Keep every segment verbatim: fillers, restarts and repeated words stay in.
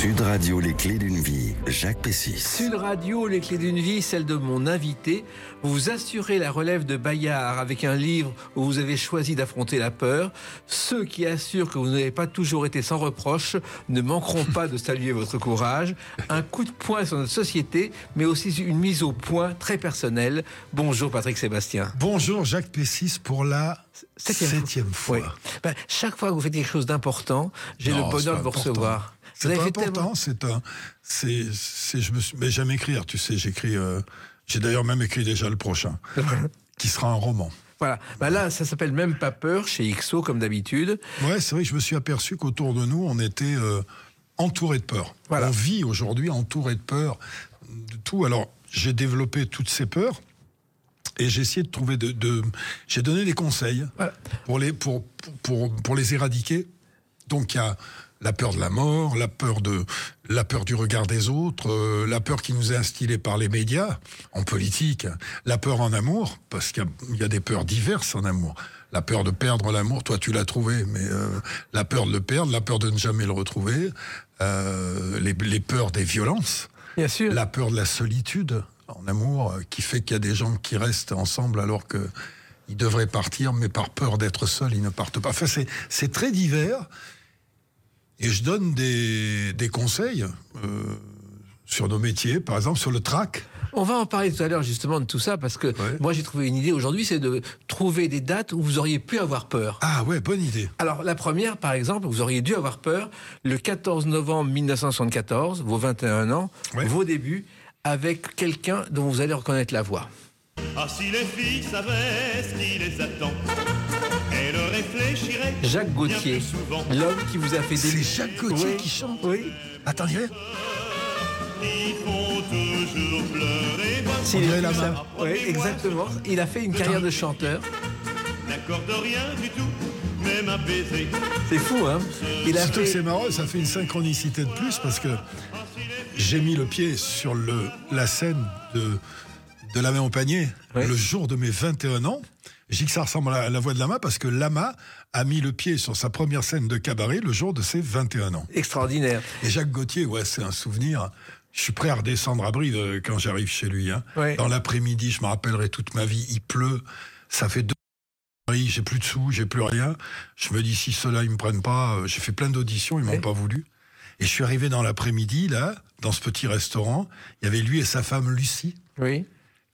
Sud Radio, les clés d'une vie, Jacques Pessis. Sud Radio, les clés d'une vie, celle de mon invité. Vous assurez la relève de Bayard avec un livre où vous avez choisi d'affronter la peur. Ceux qui assurent que vous n'avez pas toujours été sans reproche ne manqueront pas de saluer votre courage. Un coup de poing sur notre société, mais aussi une mise au point très personnelle. Bonjour Patrick Sébastien. Bonjour Jacques Pessis pour la septième, septième fois. fois. Oui. Ben, chaque fois que vous faites quelque chose d'important, j'ai non, le bonheur de vous important. recevoir. C'est pas important, tellement... c'est un, c'est, c'est, je me suis, mais j'aime écrire, tu sais, j'écris, euh, j'ai d'ailleurs même écrit déjà le prochain, qui sera un roman. Voilà, ben là, ça s'appelle Même pas peur, chez X O, comme d'habitude. Ouais, c'est vrai que je me suis aperçu qu'autour de nous, on était euh, entouré de peur. Voilà. On vit aujourd'hui entouré de peur, de tout. Alors, j'ai développé toutes ces peurs. Et j'ai essayé de trouver de, de j'ai donné des conseils voilà. pour les pour, pour pour les éradiquer. Donc il y a la peur de la mort, la peur de la peur du regard des autres, euh, la peur qui nous est instillée par les médias en politique, la peur en amour parce qu'il y a, il y a des peurs diverses en amour. La peur de perdre l'amour, toi tu l'as trouvé, mais euh, la peur de le perdre, la peur de ne jamais le retrouver, euh, les les peurs des violences, bien sûr, la peur de la solitude en amour, qui fait qu'il y a des gens qui restent ensemble alors que ils devraient partir, mais par peur d'être seuls, ils ne partent pas. Enfin, c'est, c'est très divers. Et je donne des, des conseils euh, sur nos métiers, par exemple sur le trac. On va en parler tout à l'heure justement de tout ça, parce que ouais. moi j'ai trouvé une idée aujourd'hui, c'est de trouver des dates où vous auriez pu avoir peur. Ah ouais, bonne idée. Alors la première, par exemple, vous auriez dû avoir peur le quatorze novembre mille neuf cent soixante-quatorze, vos vingt et un ans, ouais. vos débuts, avec quelqu'un dont vous allez reconnaître la voix. Ah, si les filles savaient ce qui les attend, elles réfléchiraient. Jacques Gauthier, l'homme qui vous a fait débuter. C'est Jacques Gauthier oui. qui chante. Oui. Attendez. Ils font toujours pleurer. On dirait la main. Oui, exactement. Il a fait une carrière de chanteur. N'accorde rien du tout, même un baiser. C'est fou, hein. Il a fait... C'est marrant, ça fait une synchronicité de plus parce que j'ai mis le pied sur le, la scène de, de La main au panier oui. le jour de mes vingt et un ans. Je dis que ça ressemble à la voix de Lama parce que Lama a mis le pied sur sa première scène de cabaret le jour de ses vingt et un ans. Extraordinaire. Et Jacques Gauthier, ouais, c'est un souvenir. Je suis prêt à redescendre à Brive quand j'arrive chez lui. Hein. Oui. Dans l'après-midi, je me rappellerai toute ma vie, il pleut, ça fait deux j'ai plus de sous, j'ai plus rien. Je me dis, si ceux-là, ils me prennent pas, j'ai fait plein d'auditions, ils m'ont oui. pas voulu. Et je suis arrivé dans l'après-midi, là, dans ce petit restaurant. Il y avait lui et sa femme Lucie. Oui.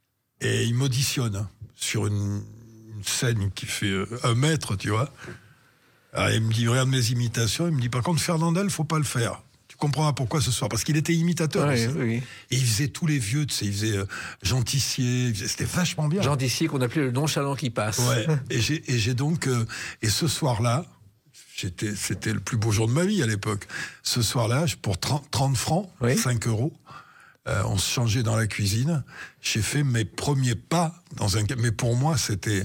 Et ils m'auditionnent sur une, une scène qui fait euh, un mètre, tu vois. Alors, il me dit, regarde mes imitations. Il me dit, par contre, Fernandel, faut pas le faire. Tu comprendras pourquoi ce soir. Parce qu'il était imitateur oui, aussi. Oui. Et il faisait tous les vieux, tu sais. Il faisait euh, Jean Tissier. Il faisait, c'était vachement bien. Jean Tissier, qu'on appelait le nonchalant qui passe. Ouais. et, j'ai, et j'ai donc... Euh, et ce soir-là... J'étais, c'était le plus beau jour de ma vie à l'époque. Ce soir-là, pour trente, trente francs, oui. cinq euros, euh, on se changeait dans la cuisine. J'ai fait mes premiers pas dans un... Mais pour moi, c'était,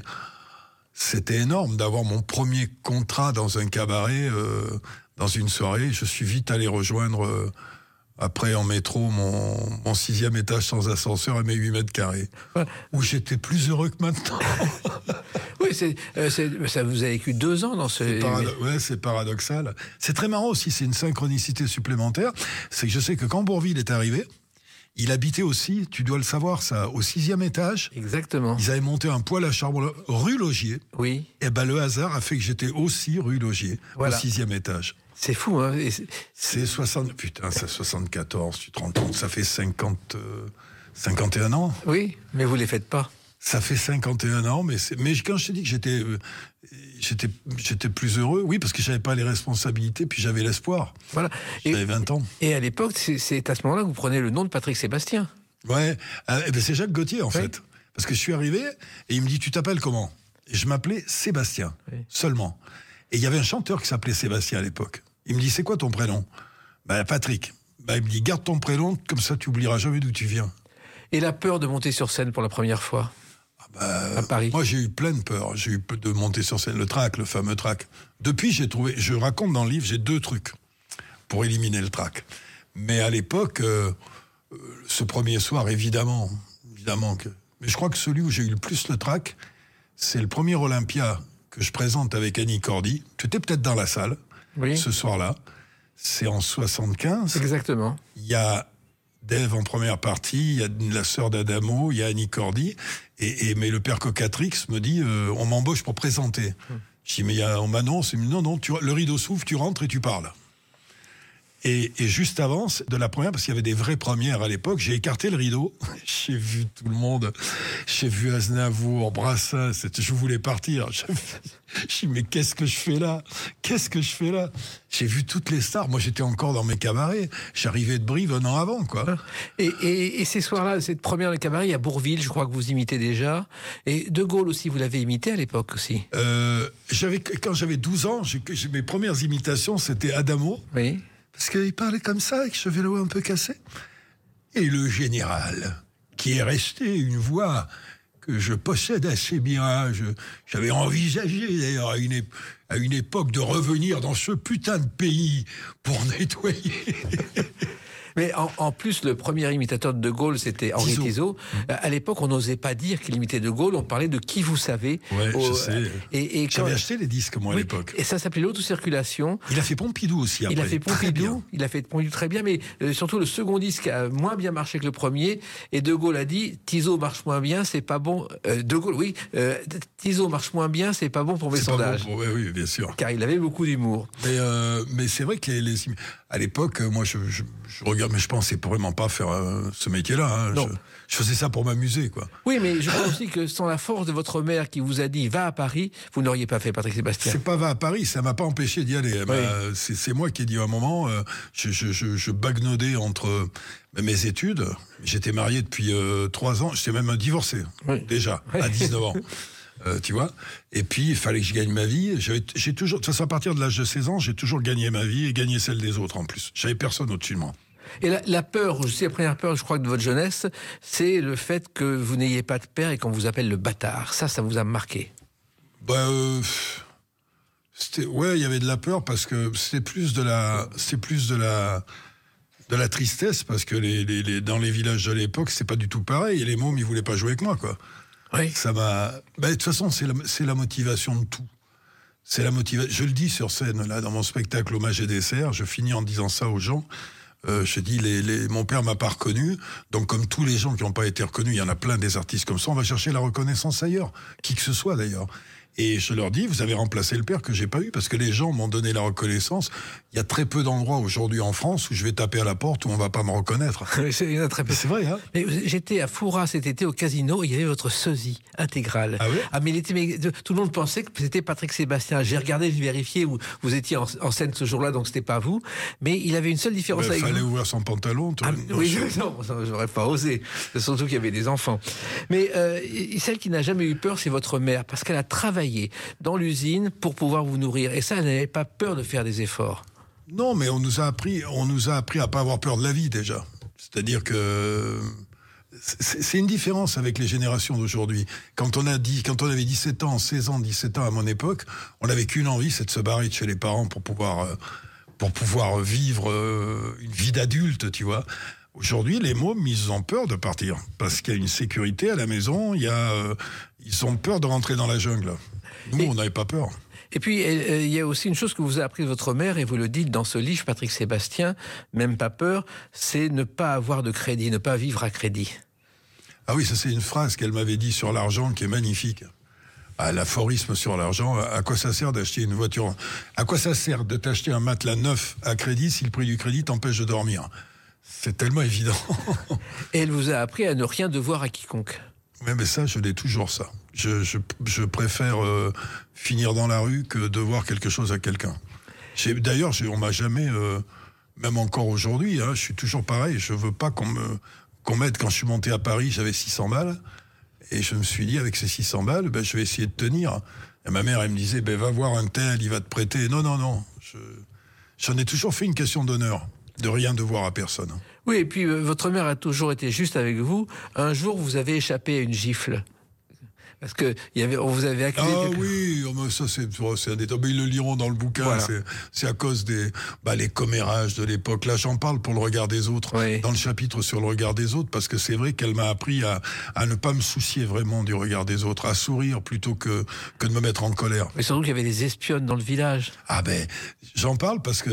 c'était énorme d'avoir mon premier contrat dans un cabaret, euh, dans une soirée. Je suis vite allé rejoindre, euh, après en métro, mon, mon sixième étage sans ascenseur et mes huit mètres carrés. Ouais. Où j'étais plus heureux que maintenant. Oui, c'est, euh, c'est, ça vous a vécu deux ans dans ce... C'est parado- ouais, c'est paradoxal. C'est très marrant aussi, c'est une synchronicité supplémentaire. C'est que je sais que quand Bourvil est arrivé, il habitait aussi, tu dois le savoir ça, au sixième étage. Exactement. Ils avaient monté un poêle à charbon rue Logier. Oui. Et ben le hasard a fait que j'étais aussi rue Logier, voilà. Au sixième étage. C'est fou, hein. Et c'est... c'est soixante... Putain, c'est soixante-quatorze, tu te rends compte, ça fait cinquante, euh, cinquante et un ans. Oui, mais vous les faites pas. Ça fait cinquante et un ans, mais, c'est... mais quand je t'ai dit que j'étais, euh, j'étais, j'étais plus heureux, oui, parce que j'avais pas les responsabilités, puis j'avais l'espoir. Voilà. J'avais et, vingt ans. Et à l'époque, c'est, c'est à ce moment-là que vous prenez le nom de Patrick Sébastien. Ouais, euh, eh ben c'est Jacques Gauthier, en oui. fait. Parce que je suis arrivé, et il me dit, tu t'appelles comment ? Et je m'appelais Sébastien, oui. seulement. Et il y avait un chanteur qui s'appelait Sébastien à l'époque. Il me dit, c'est quoi ton prénom ? Ben, Patrick. Ben, il me dit, garde ton prénom, comme ça tu oublieras jamais d'où tu viens. Et la peur de monter sur scène pour la première fois ? Bah, à Paris. Moi, j'ai eu plein de peur. J'ai eu de monter sur scène, le trac, le fameux trac. Depuis, j'ai trouvé, je raconte dans le livre, j'ai deux trucs pour éliminer le trac. Mais à l'époque, euh, ce premier soir, évidemment, évidemment que. Mais je crois que celui où j'ai eu le plus le trac, c'est le premier Olympia que je présente avec Annie Cordy. Tu étais peut-être dans la salle, oui. ce soir-là. c'est en soixante-quinze. Exactement. Il y a Dave en première partie, il y a la sœur d'Adamo, il y a Annie Cordy, et, et mais le père Cocatrix me dit euh, on m'embauche pour présenter. Hum. Je dis mais il y a, on m'annonce, il me dit non non, tu, le rideau s'ouvre, tu rentres et tu parles. Et, et juste avant de la première, parce qu'il y avait des vraies premières à l'époque, j'ai écarté le rideau, j'ai vu tout le monde, j'ai vu Aznavour, Brassens, je voulais partir. Je, je dis mais qu'est-ce que je fais là ? Qu'est-ce que je fais là ? J'ai vu toutes les stars, moi j'étais encore dans mes cabarets, j'arrivais de Brive un an avant, quoi. Et, et, et ces soirs-là, cette première de cabaret, il y a Bourvil, je crois que vous imitez déjà, et De Gaulle aussi, vous l'avez imité à l'époque aussi. Euh, j'avais, quand j'avais douze ans, j'ai, j'ai, mes premières imitations, c'était Adamo. Oui. Parce qu'il parlait comme ça, avec ce vélo un peu cassé. Et le général, qui est resté une voix que je possède assez bien. Je, j'avais envisagé, d'ailleurs, à une, ép- à une époque, de revenir dans ce putain de pays pour nettoyer. Mais en, en plus, le premier imitateur de De Gaulle, c'était Henri Tizot. Tizot. Mmh. À l'époque, on n'osait pas dire qu'il imitait De Gaulle, on parlait de Qui vous savez. Ouais, au, je sais. Et, et J'avais quand... acheté les disques, moi, oui, à l'époque. Et ça s'appelait l'autocirculation. Il a fait Pompidou aussi, après. Il a fait Pompidou, il a fait Pompidou très bien, mais euh, surtout le second disque a moins bien marché que le premier. Et De Gaulle a dit, Tizot marche moins bien, c'est pas bon. Euh, de Gaulle, oui, euh, Tizot marche moins bien, c'est pas bon pour mes c'est sondages. Pas bon pour... Oui, oui, bien sûr. Car il avait beaucoup d'humour. Mais, euh, mais c'est vrai que les, les... à l'époque, moi, je, je, je regarde, mais je pensais vraiment pas faire euh, ce métier-là. Hein. Non. Je, je faisais ça pour m'amuser, quoi. Oui, mais je crois aussi que sans la force de votre mère qui vous a dit va à Paris, vous n'auriez pas fait Patrick Sébastien. C'est pas va à Paris, ça m'a pas empêché d'y aller. Oui. C'est, c'est moi qui ai dit à un moment, euh, je, je, je, je bagnoudais entre euh, mes études. J'étais marié depuis euh, trois ans, j'étais même divorcé, oui. déjà, oui. à dix-neuf ans. Euh, tu vois, et puis il fallait que je gagne ma vie. J'avais, j'ai toujours, de toute façon, à partir de l'âge de seize ans, j'ai toujours gagné ma vie et gagné celle des autres en plus. J'avais personne au-dessus de moi. Et la, la peur, je sais, la première peur, je crois, de votre jeunesse, c'est le fait que vous n'ayez pas de père et qu'on vous appelle le bâtard. Ça, ça vous a marqué. Bah, euh, c'était, ouais, il y avait de la peur parce que c'était plus de la, c'est plus de la, de la tristesse parce que les, les, les, dans les villages de l'époque, c'est pas du tout pareil. Et les mômes, ils voulaient pas jouer avec moi, quoi. Oui. Ça m'a. Bah, de toute façon, c'est la, c'est la motivation de tout. C'est la motivation. Je le dis sur scène, là, dans mon spectacle Hommage et dessert. Je finis en disant ça aux gens. Euh, je dis, les, les, mon père m'a pas reconnu. Donc, comme tous les gens qui n'ont pas été reconnus, il y en a plein des artistes comme ça. On va chercher la reconnaissance ailleurs, qui que ce soit d'ailleurs. Et je leur dis, vous avez remplacé le père que j'ai pas eu, parce que les gens m'ont donné la reconnaissance. Il y a très peu d'endroits aujourd'hui en France où je vais taper à la porte où on va pas me reconnaître. Il y en a très peu. C'est vrai, hein. Mais j'étais à Foura cet été au casino, il y avait votre sosie intégrale. Ah oui? Ah, mais il était, mais, tout le monde pensait que c'était Patrick Sébastien. J'ai regardé, j'ai vérifié où vous étiez en, en scène ce jour-là, donc c'était pas vous. Mais il avait une seule différence bah, avec vous. Il fallait ouvrir son pantalon. Toi, ah, non, oui, je... non, j'aurais pas osé. Surtout qu'il y avait des enfants. Mais euh, celle qui n'a jamais eu peur, c'est votre mère, parce qu'elle a travaillé dans l'usine pour pouvoir vous nourrir. Et ça, elle n'avait pas peur de faire des efforts. Non, mais on nous a appris, on nous a appris à pas avoir peur de la vie déjà. C'est-à-dire que c'est, c'est une différence avec les générations d'aujourd'hui. Quand on a dit, quand on avait dix-sept ans, seize ans, dix-sept ans à mon époque, on n'avait qu'une envie, c'est de se barrer de chez les parents pour pouvoir, pour pouvoir vivre une vie d'adulte, tu vois. Aujourd'hui, les mômes, ils ont peur de partir parce qu'il y a une sécurité à la maison. Il y a, euh, ils ont peur de rentrer dans la jungle. Nous, et, on n'avait pas peur. Et puis, euh, il y a aussi une chose que vous a appris de votre mère, et vous le dites dans ce livre, Patrick Sébastien, même pas peur, c'est ne pas avoir de crédit, ne pas vivre à crédit. Ah oui, ça c'est une phrase qu'elle m'avait dit sur l'argent qui est magnifique. Ah, l'aphorisme sur l'argent, à quoi ça sert d'acheter une voiture ? À quoi ça sert de t'acheter un matelas neuf à crédit si le prix du crédit t'empêche de dormir ? C'est tellement évident. Et elle vous a appris à ne rien devoir à quiconque. Oui, mais ça, je l'ai toujours, ça. Je, je, je préfère euh, finir dans la rue que devoir quelque chose à quelqu'un. J'ai, d'ailleurs, j'ai, on m'a jamais, euh, même encore aujourd'hui, hein, je suis toujours pareil. Je veux pas qu'on me, qu'on m'aide. Quand je suis monté à Paris, j'avais six cents balles. Et je me suis dit, avec ces six cents balles, ben, je vais essayer de tenir. Et ma mère, elle me disait, ben, va voir un tel, il va te prêter. Non, non, non. Je, j'en ai toujours fait une question d'honneur, de rien devoir à personne. Oui, et puis euh, votre mère a toujours été juste avec vous. Un jour, vous avez échappé à une gifle. Parce que il y avait, on vous avait accusé. Ah quelque... oui, ça c'est, c'est un détail. Mais ils le liront dans le bouquin. Voilà. C'est, c'est à cause des bah, les commérages de l'époque. Là, j'en parle pour le regard des autres. Oui. Dans le chapitre sur le regard des autres, parce que c'est vrai qu'elle m'a appris à, à ne pas me soucier vraiment du regard des autres, à sourire plutôt que que de me mettre en colère. Mais surtout qu'il y avait des espionnes dans le village. Ah ben, j'en parle parce que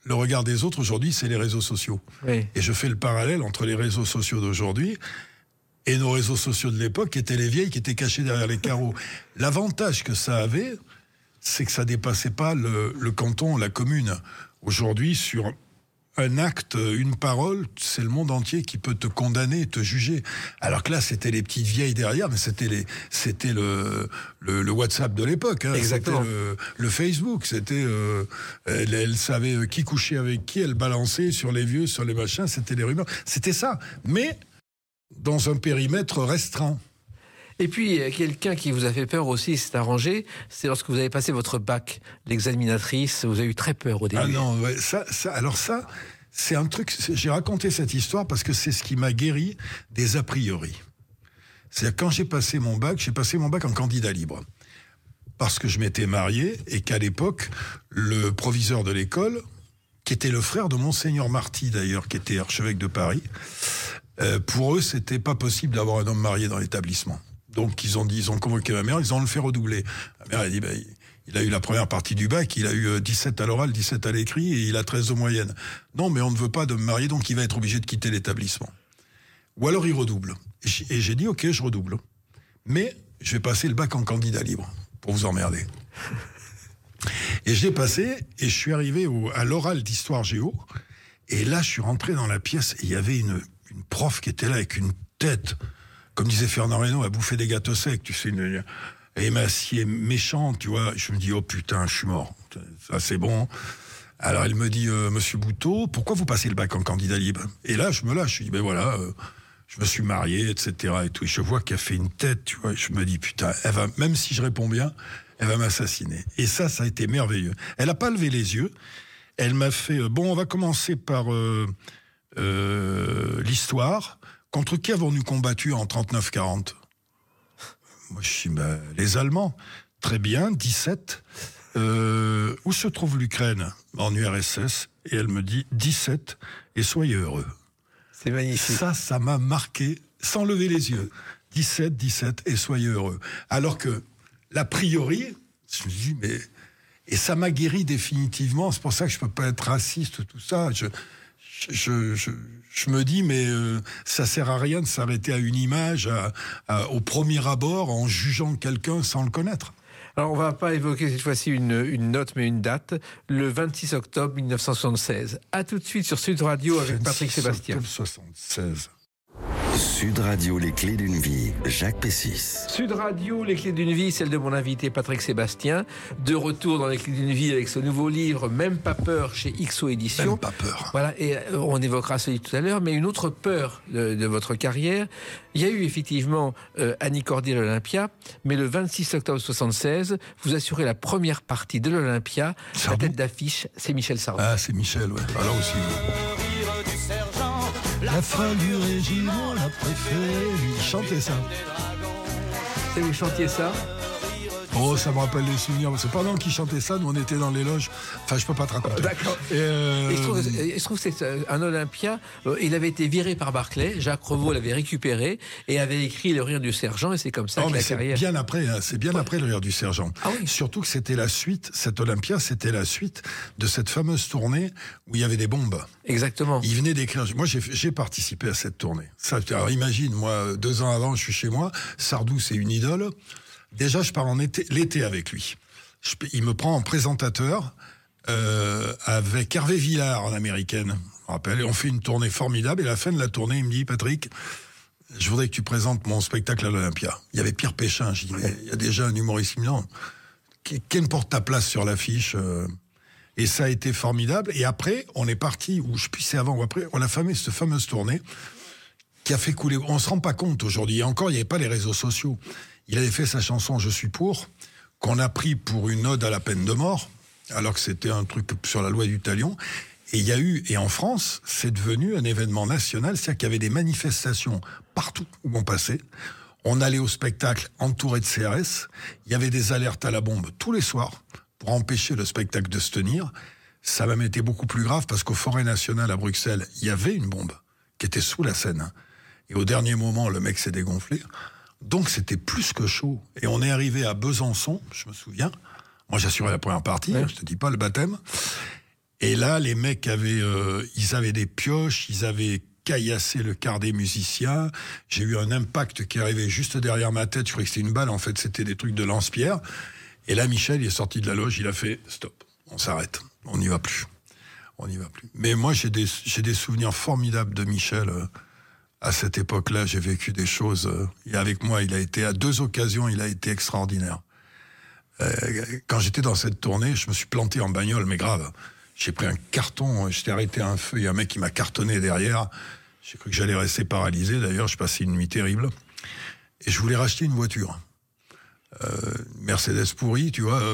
le regard des autres aujourd'hui, c'est les réseaux sociaux. Oui. Et je fais le parallèle entre les réseaux sociaux d'aujourd'hui et nos réseaux sociaux de l'époque, qui étaient les vieilles, qui étaient cachées derrière les carreaux. L'avantage que ça avait, c'est que ça dépassait pas le, le canton, la commune. Aujourd'hui, sur un acte, une parole, c'est le monde entier qui peut te condamner, te juger. Alors que là, c'était les petites vieilles derrière, mais c'était les, c'était le, le, le WhatsApp de l'époque. Hein. Exactement. C'était le, le Facebook. C'était, euh, elle, elle savait qui couchait avec qui, elle balançait sur les vieux, sur les machins. C'était les rumeurs. C'était ça. Mais dans un périmètre restreint. Et puis, quelqu'un qui vous a fait peur aussi, s'est arrangé, c'est lorsque vous avez passé votre bac, l'examinatrice, vous avez eu très peur au début. Ah non, ouais, ça, ça, alors ça, c'est un truc, c'est, j'ai raconté cette histoire parce que c'est ce qui m'a guéri des a priori. C'est-à-dire, quand j'ai passé mon bac, j'ai passé mon bac en candidat libre. Parce que je m'étais marié et qu'à l'époque, le proviseur de l'école, qui était le frère de Monseigneur Marty d'ailleurs, qui était archevêque de Paris, euh, pour eux, c'était pas possible d'avoir un homme marié dans l'établissement. Donc ils ont dit, ils ont convoqué ma mère, ils ont le fait redoubler. Ma mère a dit, ben, il a eu la première partie du bac, il a eu dix-sept à l'oral, dix-sept à l'écrit, et il a treize de moyenne. Non, mais on ne veut pas de me marier, donc il va être obligé de quitter l'établissement. Ou alors il redouble. Et j'ai dit, ok, je redouble. Mais je vais passer le bac en candidat libre, pour vous emmerder. Et je l'ai passé, et je suis arrivé au, à l'oral d'histoire géo, et là je suis rentré dans la pièce, et il y avait une, une prof qui était là avec une tête... Comme disait Fernand Reynaud, à bouffer des gâteaux secs, tu sais, une émaciée méchante, tu vois. Je me dis, oh putain, je suis mort. Ça, c'est bon. Alors, elle me dit, euh, Monsieur Bouteau, pourquoi vous passez le bac en candidat libre? Et là, je me lâche. Je dis, ben voilà, euh, je me suis marié, et cetera. Et tout. Et je vois qu'elle fait une tête, tu vois. Et je me dis, putain, elle va, même si je réponds bien, elle va m'assassiner. Et ça, ça a été merveilleux. Elle n'a pas levé les yeux. Elle m'a fait, euh, bon, on va commencer par euh, euh, l'histoire. Contre qui avons-nous combattu en trente-neuf quarante? Moi, je suis bah, les Allemands. Très bien, dix-sept. Euh, où se trouve l'Ukraine? En U R S S. Et elle me dit dix-sept, et soyez heureux. C'est magnifique. Ça, ça m'a marqué, sans lever les yeux. dix-sept, dix-sept, et soyez heureux. Alors que, l'a priori, je me dis, mais... Et ça m'a guéri définitivement. C'est pour ça que je peux pas être raciste, tout ça. Je... Je, je, je me dis, mais euh, ça sert à rien de s'arrêter à une image, à, à, au premier abord, en jugeant quelqu'un sans le connaître. Alors, on ne va pas évoquer cette fois-ci une, une note, mais une date, le vingt-six octobre mille neuf cent soixante-seize. À tout de suite sur Sud Radio avec Patrick Sébastien. vingt-six octobre soixante-seize. Sud Radio, les clés d'une vie, Jacques Pessis. Sud Radio, les clés d'une vie, celle de mon invité Patrick Sébastien. De retour dans les clés d'une vie avec ce nouveau livre, Même pas peur, chez X O Éditions. Même pas peur. Voilà, et on évoquera celui tout à l'heure, mais une autre peur de, de votre carrière. Il y a eu effectivement euh, Annie Cordy à l'Olympia, mais le vingt-six octobre soixante-seize, vous assurez la première partie de l'Olympia. La tête d'affiche, c'est Michel Sardou. Ah, c'est Michel, ouais. Alors aussi. La fin du régiment, la préférée. Chantez ça. Et vous chantiez ça? Oh, ça me rappelle les souvenirs. C'est pendant qu'il chantait ça, nous on était dans les loges. Enfin, je peux pas te raconter. D'accord. Et, euh... et je, trouve, je trouve que c'est un Olympia. Euh, il avait été viré par Barclay. Jacques Revaux l'avait récupéré et avait écrit Le Rire du Sergent. Et c'est comme ça oh, que mais la c'est carrière. Bien après, hein, c'est bien ouais. après Le Rire du Sergent. Ah oui. Surtout que c'était la suite. Cet Olympia, c'était la suite de cette fameuse tournée où il y avait des bombes. Exactement. Il venait d'écrire. Moi, j'ai, j'ai participé à cette tournée. Ça, alors, imagine, moi, deux ans avant, je suis chez moi. Sardou, c'est une idole. Déjà, je pars en été, l'été avec lui. Je, il me prend en présentateur euh, avec Hervé Villard en américaine. Je me rappelle, et on fait une tournée formidable. Et à la fin de la tournée, il me dit, Patrick, je voudrais que tu présentes mon spectacle à l'Olympia. Il y avait Pierre Péchin. Je dis, mais il y a déjà un humoriste. Non, quelle porte ta place sur l'affiche euh, Et ça a été formidable. Et après, on est parti, ou je sais avant ou après, on a fait cette fameuse tournée qui a fait couler. On se rend pas compte aujourd'hui. Et encore, il n'y avait pas les réseaux sociaux. Il avait fait sa chanson « Je suis pour », qu'on a pris pour une ode à la peine de mort, alors que c'était un truc sur la loi du talion. Et il y a eu, et en France, c'est devenu un événement national, c'est-à-dire qu'il y avait des manifestations partout où on passait. On allait au spectacle entouré de C R S, il y avait des alertes à la bombe tous les soirs pour empêcher le spectacle de se tenir. Ça m'a été beaucoup plus grave parce qu'au Forêt Nationale à Bruxelles, il y avait une bombe qui était sous la scène. Et au dernier moment, le mec s'est dégonflé. Donc c'était plus que chaud. Et on est arrivé à Besançon, je me souviens. Moi j'assurais la première partie, ouais. Je te dis pas le baptême. Et là, les mecs avaient, euh, ils avaient des pioches, ils avaient caillassé le quart des musiciens. J'ai eu un impact qui arrivait juste derrière ma tête. Je croyais que c'était une balle. En fait, c'était des trucs de lance-pierre. Et là, Michel, il est sorti de la loge. Il a fait stop. On s'arrête. On n'y va plus. On n'y va plus. Mais moi, j'ai des, j'ai des souvenirs formidables de Michel. Euh, à cette époque-là, j'ai vécu des choses. Euh, et avec moi, il a été, à deux occasions, il a été extraordinaire. Euh, quand j'étais dans cette tournée, je me suis planté en bagnole, mais grave. J'ai pris un carton, j'étais arrêté à un feu, il y a un mec qui m'a cartonné derrière. J'ai cru que j'allais rester paralysé. D'ailleurs, je passais une nuit terrible. Et je voulais racheter une voiture. Euh, Mercedes pourrie, tu vois.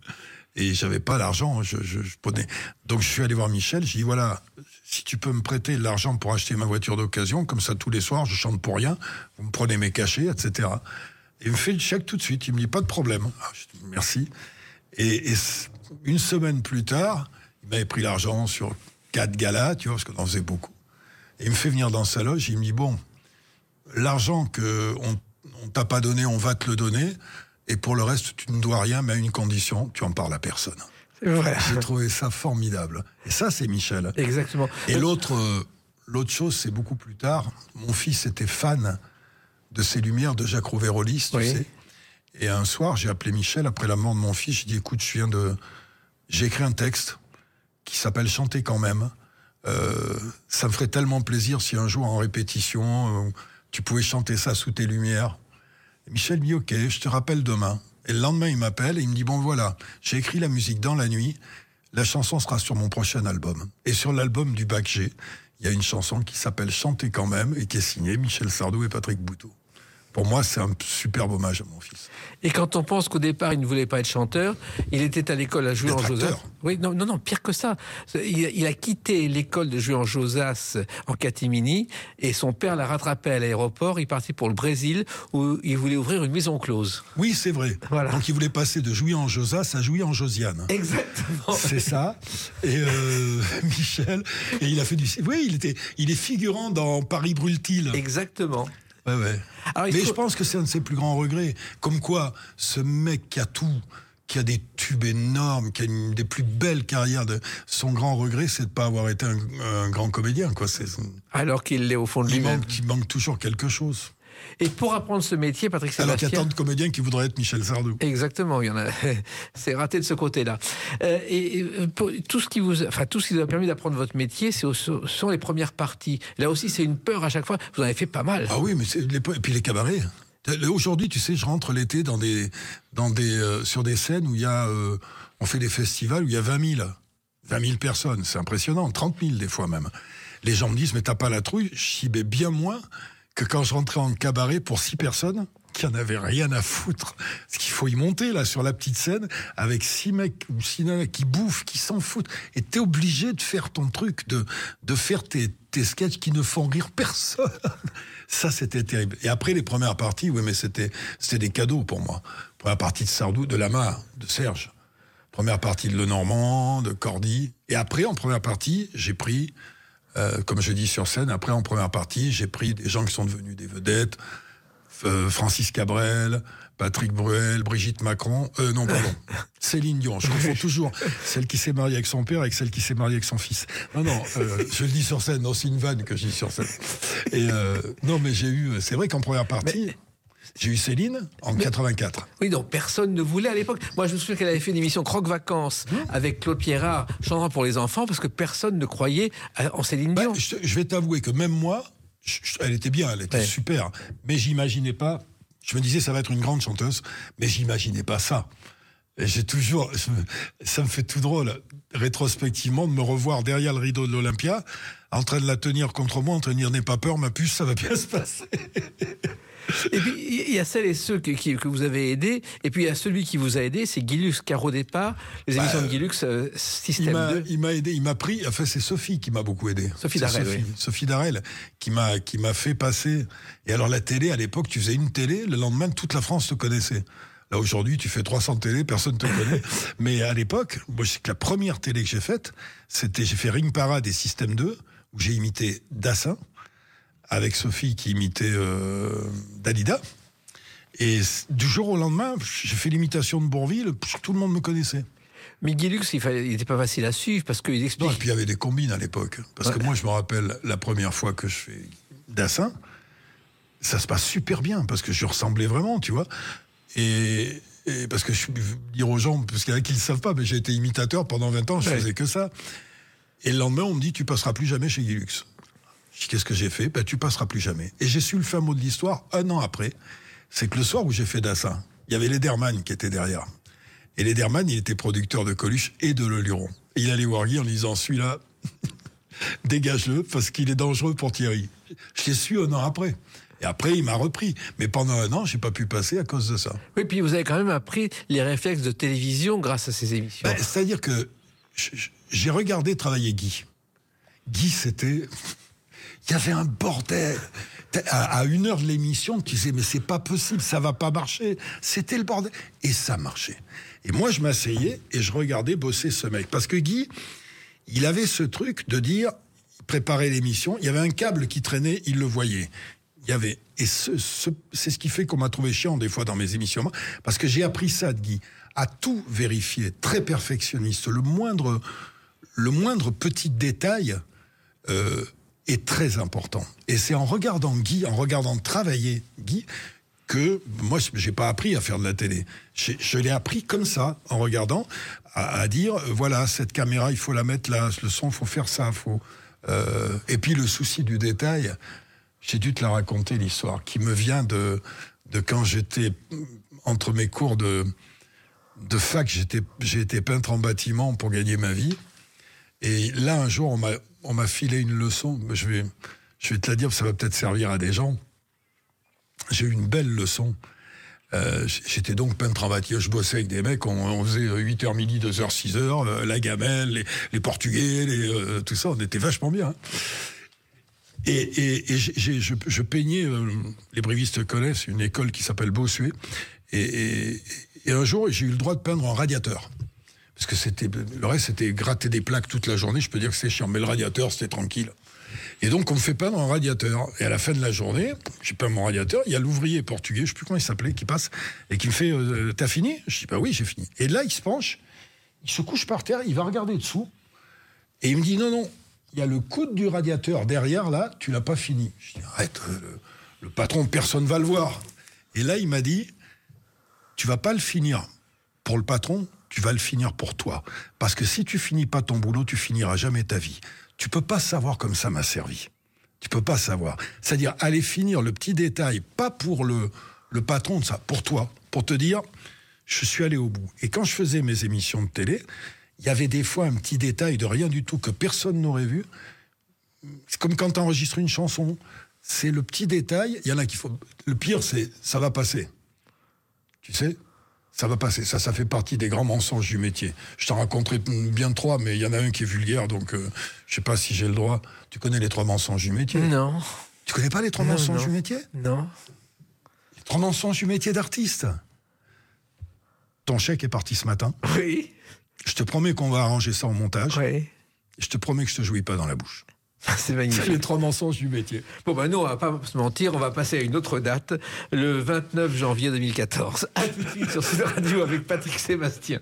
Et j'avais pas l'argent. Je, je, je prenais... Donc, je suis allé voir Michel. J'ai dit, voilà, si tu peux me prêter de l'argent pour acheter ma voiture d'occasion, comme ça, tous les soirs, je chante pour rien. Vous me prenez mes cachets, et cetera. Et il me fait le chèque tout de suite. Il me dit, pas de problème. Ah, je dis, merci. Et, et une semaine plus tard, il m'avait pris l'argent sur quatre galas, tu vois, parce qu'on en faisait beaucoup. Et il me fait venir dans sa loge, il me dit, bon, l'argent qu'on on t'a pas donné, on va te le donner, et pour le reste, tu ne dois rien, mais à une condition, tu en parles à personne. C'est vrai. J'ai trouvé ça formidable. Et ça, c'est Michel. Exactement. Et l'autre, euh, l'autre chose, c'est beaucoup plus tard, mon fils était fan de Ces Lumières de Jacques Rouvérolis, tu oui. sais. Et un soir, j'ai appelé Michel, après la mort de mon fils, j'ai dit, écoute, je viens de... J'ai écrit un texte qui s'appelle « Chanter quand même ». Euh, ça me ferait tellement plaisir si un jour, en répétition, euh, tu pouvais chanter ça sous tes lumières. Et Michel me dit « Ok, je te rappelle demain ». Et le lendemain, il m'appelle et il me dit « Bon, voilà, j'ai écrit la musique dans la nuit. La chanson sera sur mon prochain album. » Et sur l'album du Bac G, il y a une chanson qui s'appelle « Chanter quand même » et qui est signée Michel Sardou et Patrick Bouteau. Pour moi, c'est un superbe hommage à mon fils. Et quand on pense qu'au départ, il ne voulait pas être chanteur, il était à l'école à jouer en Josas. Oui, non, non, non, pire que ça. Il, il a quitté l'école de jouer en Josas en catimini et son père l'a rattrapé à l'aéroport. Il partit pour le Brésil où il voulait ouvrir une maison close. Oui, c'est vrai. Voilà. Donc il voulait passer de jouer en Josas à jouer en Josiane. Exactement. C'est ça. Et euh, Michel, et il a fait du. Oui, il était, il est figurant dans Paris brûle-t-il. Exactement. Ouais, ouais. Alors, mais faut... je pense que c'est un de ses plus grands regrets. Comme quoi, ce mec qui a tout, qui a des tubes énormes, qui a une des plus belles carrières, de... son grand regret, c'est de ne pas avoir été un, un grand comédien, quoi. C'est... Alors qu'il l'est au fond de il lui-même. Manque, il manque toujours quelque chose. Et pour apprendre ce métier, Patrick Sébastien... Alors qu'il y a tant de comédiens qui voudraient être Michel Sardou. Exactement, il y en a. C'est raté de ce côté-là. Euh, et pour, tout ce qui vous, enfin tout ce qui vous a permis d'apprendre votre métier, c'est au, ce sont les premières parties. Là aussi, c'est une peur à chaque fois. Vous en avez fait pas mal. Ah oui, mais c'est les, et puis les cabarets. Aujourd'hui, tu sais, je rentre l'été dans des, dans des, euh, sur des scènes où il y a, euh, on fait des festivals où il y a vingt mille personnes. C'est impressionnant, trente mille des fois même. Les gens me disent, mais t'as pas la trouille? Je dis, mais bien moins que quand je rentrais en cabaret pour six personnes qui en avaient rien à foutre. Parce qu'il faut y monter, là, sur la petite scène, avec six mecs ou six nanas qui bouffent, qui s'en foutent. Et t'es obligé de faire ton truc, de, de faire tes, tes sketchs qui ne font rire personne. Ça, c'était terrible. Et après, les premières parties, oui, mais c'était, c'était des cadeaux pour moi. Première partie de Sardou, de Lama, de Serge. Première partie de Lenormand, de Cordy. Et après, en première partie, j'ai pris... Euh, comme je dis sur scène, après en première partie, j'ai pris des gens qui sont devenus des vedettes, euh, Francis Cabrel, Patrick Bruel, Brigitte Macron, euh, non pardon, Céline Dion, je confonds toujours celle qui s'est mariée avec son père avec celle qui s'est mariée avec son fils. Non, non, euh, je le dis sur scène, non, c'est une vanne que je dis sur scène. Et euh, non, mais j'ai eu, c'est vrai qu'en première partie... Mais... J'ai eu Céline en mais, quatre-vingt-quatre. Oui, donc personne ne voulait à l'époque. Moi, je me souviens qu'elle avait fait une émission Croque-Vacances mmh. avec Claude Pierrard, chantant pour les enfants, parce que personne ne croyait en Céline Dion. Bah, je, je vais t'avouer que même moi, je, elle était bien, elle était ouais. super, mais j'imaginais pas. Je me disais, ça va être une grande chanteuse, mais j'imaginais pas ça. Et j'ai toujours, je, ça me fait tout drôle, rétrospectivement, de me revoir derrière le rideau de l'Olympia, en train de la tenir contre moi, en train de dire, n'aie pas peur, ma puce, ça va bien se passer. Et puis, il y a celles et ceux que, qui, que vous avez aidés, et puis il y a celui qui vous a aidé, c'est Guy Lux, car au départ, les émissions bah, de Guy Lux, euh, Système il m'a, deux. Il m'a aidé, il m'a pris, enfin c'est Sophie qui m'a beaucoup aidé. Sophie Darel, Sophie, oui. Sophie Darel, qui m'a, qui m'a fait passer. Et alors la télé, à l'époque, tu faisais une télé, le lendemain, toute la France te connaissait. Là, aujourd'hui, tu fais trois cents télés, personne ne te connaît. Mais à l'époque, moi, c'est que la première télé que j'ai faite, c'était, j'ai fait Ring Parade et Système deux, où j'ai imité Dassin, avec Sophie qui imitait euh, Dalida. Et du jour au lendemain, j'ai fait l'imitation de Bourvil, tout le monde me connaissait. Mais Guy Lux, il n'était pas facile à suivre parce qu'il explique. Non, et puis il y avait des combines à l'époque. Parce ouais. que moi, je me rappelle la première fois que je fais Dassin, ça se passe super bien parce que je ressemblais vraiment, tu vois. Et, et parce que je suis dire aux gens, parce qu'il y en a qui ne le savent pas, mais j'ai été imitateur pendant vingt ans, je ouais. faisais que ça. Et le lendemain, on me dit, tu passeras plus jamais chez Guy Lux. Je dis, qu'est-ce que j'ai fait? Ben, tu passeras plus jamais. Et j'ai su le fin mot de l'histoire un an après. C'est que le soir où j'ai fait Dassin, il y avait Lederman qui était derrière. Et Lederman, il était producteur de Coluche et de Le Luron. Et il allait voir Guy en lui disant, celui-là, dégage-le, parce qu'il est dangereux pour Thierry. Je l'ai su un an après. Et après, il m'a repris. Mais pendant un an, j'ai pas pu passer à cause de ça. Oui, puis vous avez quand même appris les réflexes de télévision grâce à ces émissions. Ben, c'est-à-dire que j'ai regardé travailler Guy. Guy, c'était... Il y avait un bordel. À une heure de l'émission, tu disais, mais c'est pas possible, ça va pas marcher. C'était le bordel. Et ça marchait. Et moi, je m'asseyais et je regardais bosser ce mec. Parce que Guy, il avait ce truc de dire, il préparait l'émission, il y avait un câble qui traînait, il le voyait. Il y avait... Et ce, ce, c'est ce qui fait qu'on m'a trouvé chiant des fois dans mes émissions. Parce que j'ai appris ça de Guy, à tout vérifier, très perfectionniste. Le moindre, le moindre petit détail... Euh, est très important. Et c'est en regardant Guy, en regardant travailler Guy, que moi, j'ai pas appris à faire de la télé. J'ai, je l'ai appris comme ça, en regardant, à, à dire, voilà, cette caméra, il faut la mettre là, le son, il faut faire ça, faut... Euh, et puis le souci du détail, j'ai dû te la raconter, l'histoire, qui me vient de, de quand j'étais, entre mes cours de, de fac, j'étais, j'ai été peintre en bâtiment pour gagner ma vie. Et là, un jour, on m'a, on m'a filé une leçon. Je vais, je vais te la dire, ça va peut-être servir à des gens. J'ai eu une belle leçon. Euh, j'étais donc peintre en bâtiment. Je bossais avec des mecs, on, on faisait huit heures midi, deux heures, six heures, euh, la gamelle, les, les Portugais, les, euh, tout ça, on était vachement bien. Hein. Et, et, et j'ai, je, je peignais, euh, les brévistes connaissent, une école qui s'appelle Bossuet. Et, et, et un jour, j'ai eu le droit de peindre en radiateur. Parce que c'était, le reste, c'était gratter des plaques toute la journée. Je peux dire que c'est chiant. Mais le radiateur, c'était tranquille. Et donc, on me fait peindre en radiateur. Et à la fin de la journée, j'ai peint mon radiateur. Il y a l'ouvrier portugais, je ne sais plus comment il s'appelait, qui passe et qui me fait euh, « T'as fini ?» Je dis « Bah oui, j'ai fini. » Et là, il se penche, il se couche par terre, il va regarder dessous. Et il me dit « Non, non, il y a le coude du radiateur derrière, là, tu l'as pas fini. » Je dis « Arrête, euh, le, le patron, personne va le voir. » Et là, il m'a dit « Tu vas pas le finir pour le patron, tu vas le finir pour toi. Parce que si tu finis pas ton boulot, tu finiras jamais ta vie. Tu peux pas savoir comme ça m'a servi. Tu peux pas savoir. C'est-à-dire aller finir le petit détail, pas pour le, le patron de ça, pour toi, pour te dire, je suis allé au bout. Et quand je faisais mes émissions de télé, il y avait des fois un petit détail de rien du tout que personne n'aurait vu. C'est comme quand tu enregistres une chanson. C'est le petit détail. Il y en a qui faut... Le pire, c'est ça va passer. Tu sais ? Ça va passer, ça, ça fait partie des grands mensonges du métier. Je t'en raconterai bien trois, mais il y en a un qui est vulgaire, donc euh, je sais pas si j'ai le droit. Tu connais les trois mensonges du métier? Non. Tu connais pas les trois non, mensonges non. du métier? Non. Les trois mensonges du métier d'artiste. Ton chèque est parti ce matin. Oui. Je te promets qu'on va arranger ça en montage. Oui. Je te promets que je te jouis pas dans la bouche. C'est magnifique. C'est les trois mensonges du métier. Bon, ben nous, on va pas se mentir, on va passer à une autre date, le vingt-neuf janvier deux mille quatorze. À tout de suite sur Sud Radio avec Patrick Sébastien.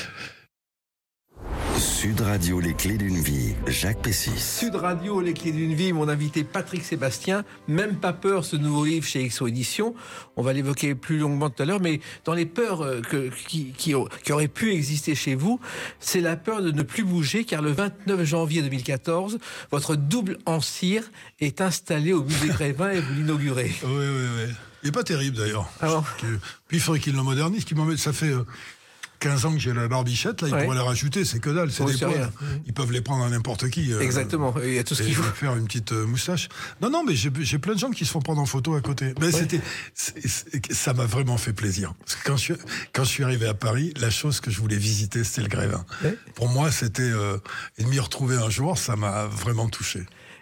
Sud Radio, les clés d'une vie, Jacques Pessis. Sud Radio, les clés d'une vie, mon invité Patrick Sébastien. Même pas peur, ce nouveau livre chez X O Éditions. On va l'évoquer plus longuement tout à l'heure, mais dans les peurs que, qui, qui, qui auraient pu exister chez vous, c'est la peur de ne plus bouger, car le vingt-neuf janvier deux mille quatorze, votre double en cire est installé au musée Grévin et vous l'inaugurez. Oui, oui, oui. Il n'est pas terrible d'ailleurs. Alors... Puis il faudrait qu'il le modernise, qu'il m'en mette, ça fait... Euh... quinze ans que j'ai la barbichette, là, ils ouais. pourraient la rajouter, c'est que dalle, c'est oh, des poils. Ils peuvent les prendre à n'importe qui. Euh, Exactement, il y a tout ce qu'il faut. Faire une petite euh, moustache. Non, non, mais j'ai, j'ai plein de gens qui se font prendre en photo à côté. Mais ouais. c'était, c'est, c'est, ça m'a vraiment fait plaisir. Parce que quand je, quand je suis arrivé à Paris, la chose que je voulais visiter, c'était le Grévin. Ouais. Pour moi, c'était... Euh, et de m'y retrouver un jour, ça m'a vraiment touché.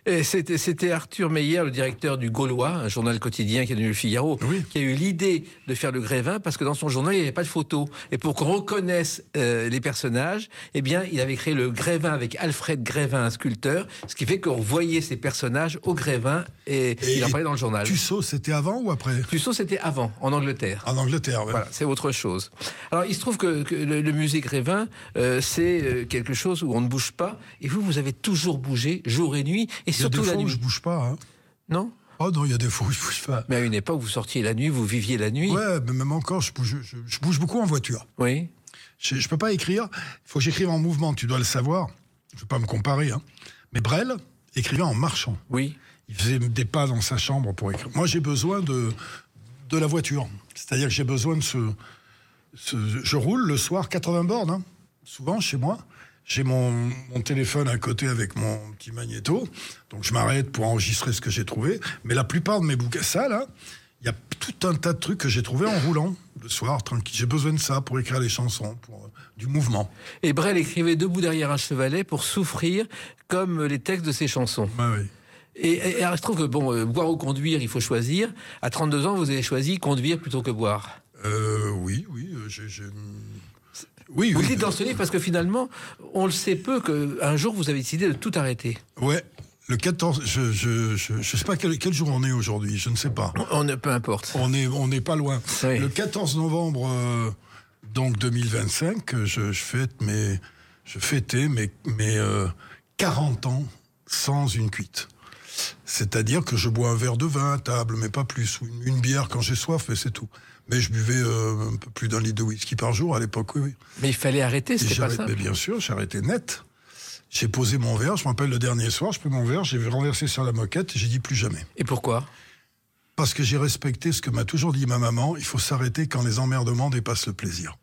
Et c'était, c'était Arthur Meyer, le directeur du Gaulois, un journal quotidien qui est devenu le Figaro, oui. qui a eu l'idée de faire le Grévin parce que dans son journal, il n'y avait pas de photos. Et pour qu'on reconnaisse euh, les personnages, eh bien, il avait créé le Grévin avec Alfred Grévin, un sculpteur, ce qui fait qu'on voyait ces personnages au Grévin et, et il en parlait dans le journal. Tussaud, c'était avant ou après ? Tussaud, c'était avant, en Angleterre. En Angleterre, oui. Voilà, c'est autre chose. Alors, il se trouve que, que le, le musée Grévin, euh, c'est euh, quelque chose où on ne bouge pas. Et vous, vous avez toujours bougé, jour et nuit, et surtout la nuit. Il y a des fois où je bouge pas, hein. Non ? Oh non, il y a des fois où je bouge pas. Mais à une époque, vous sortiez la nuit, vous viviez la nuit. Ouais, mais même encore, je bouge, je, je bouge beaucoup en voiture. Oui. Je, je peux pas écrire. Il faut que j'écrive en mouvement. Tu dois le savoir. Je veux pas me comparer, hein. Mais Brel écrivait en marchant. Oui. Il faisait des pas dans sa chambre pour écrire. Moi, j'ai besoin de de la voiture. C'est-à-dire que j'ai besoin de ce, ce je roule le soir quatre-vingts bornes, hein, souvent chez moi. J'ai mon, mon téléphone à côté avec mon petit magnéto, donc je m'arrête pour enregistrer ce que j'ai trouvé. Mais la plupart de mes bouquins, ça là, il y a tout un tas de trucs que j'ai trouvés en roulant le soir, tranquille. J'ai besoin de ça pour écrire les chansons, pour euh, du mouvement. Et Brel écrivait debout derrière un chevalet pour souffrir comme les textes de ses chansons. Bah oui. Et, et alors, je trouve que bon, euh, boire ou conduire, il faut choisir. À trente-deux ans, vous avez choisi conduire plutôt que boire. Euh, oui, oui, j'ai... j'ai... Oui, vous oui. le dites dans ce livre parce que finalement, on le sait peu qu'un jour vous avez décidé de tout arrêter. Ouais, le quatorze, je je je, je sais pas quel, quel jour on est aujourd'hui, je ne sais pas. On, on peu importe. On est on n'est pas loin. Oui. Le quatorze novembre euh, donc deux mille vingt-cinq, je, je fête mes je fêtais mes mes euh, quarante ans sans une cuite. C'est-à-dire que je bois un verre de vin à table, mais pas plus, ou une, une bière quand j'ai soif, et c'est tout. Mais je buvais euh, un peu plus d'un litre de whisky par jour à l'époque, oui, oui. Mais il fallait arrêter, c'était pas simple. Mais bien sûr, j'ai arrêté net. J'ai posé mon verre, je me rappelle le dernier soir, je pris mon verre, j'ai renversé sur la moquette, et j'ai dit plus jamais. Et pourquoi ? Parce que j'ai respecté ce que m'a toujours dit ma maman, il faut s'arrêter quand les emmerdements dépassent le plaisir.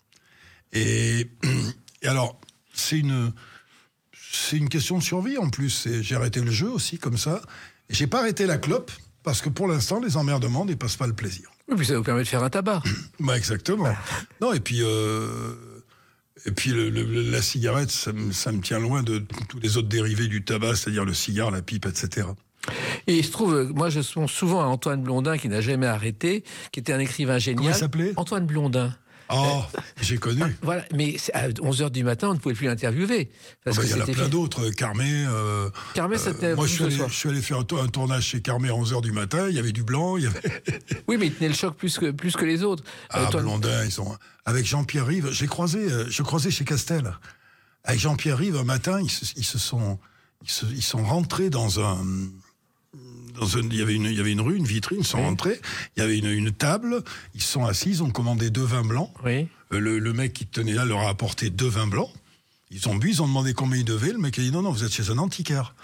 Et, et alors, c'est une... C'est une question de survie en plus. Et j'ai arrêté le jeu aussi comme ça. Et j'ai pas arrêté la clope parce que pour l'instant les emmerdements dépassent pas le plaisir. Oui, puis ça vous permet de faire un tabac. Bah exactement. Non et puis euh, et puis le, le, la cigarette ça me, ça me tient loin de tous les autres dérivés du tabac, c'est-à-dire le cigare, la pipe, et cetera. Et il se trouve, moi je pense souvent à Antoine Blondin qui n'a jamais arrêté, qui était un écrivain génial. Comment il s'appelait ? Antoine Blondin. Oh, j'ai connu. Voilà, mais à onze heures du matin, on ne pouvait plus l'interviewer. Parce oh bah, que il y en a plein fait... d'autres. Carmé. Euh, Carmé, c'était. Euh, moi, je suis, allé, je suis allé faire un, un tournage chez Carmé à onze heures du matin. Il y avait du blanc. Il y avait... Oui, mais il tenait le choc plus que, plus que les autres. Ah, euh, toi... Blondin, ils sont. Avec Jean-Pierre Rive, j'ai croisé, euh, je croisais chez Castel. Avec Jean-Pierre Rive, un matin, ils se, ils se sont, ils, se, ils sont rentrés dans un. Dans un, il y avait une, il y avait une rue, une vitrine, ils sont oui. rentrés. Il y avait une, une table, ils se sont assis, ils ont commandé deux vins blancs. Oui. Le, le mec qui tenait là leur a apporté deux vins blancs. Ils ont bu, ils ont demandé combien ils devaient. Le mec a dit non, non, vous êtes chez un antiquaire.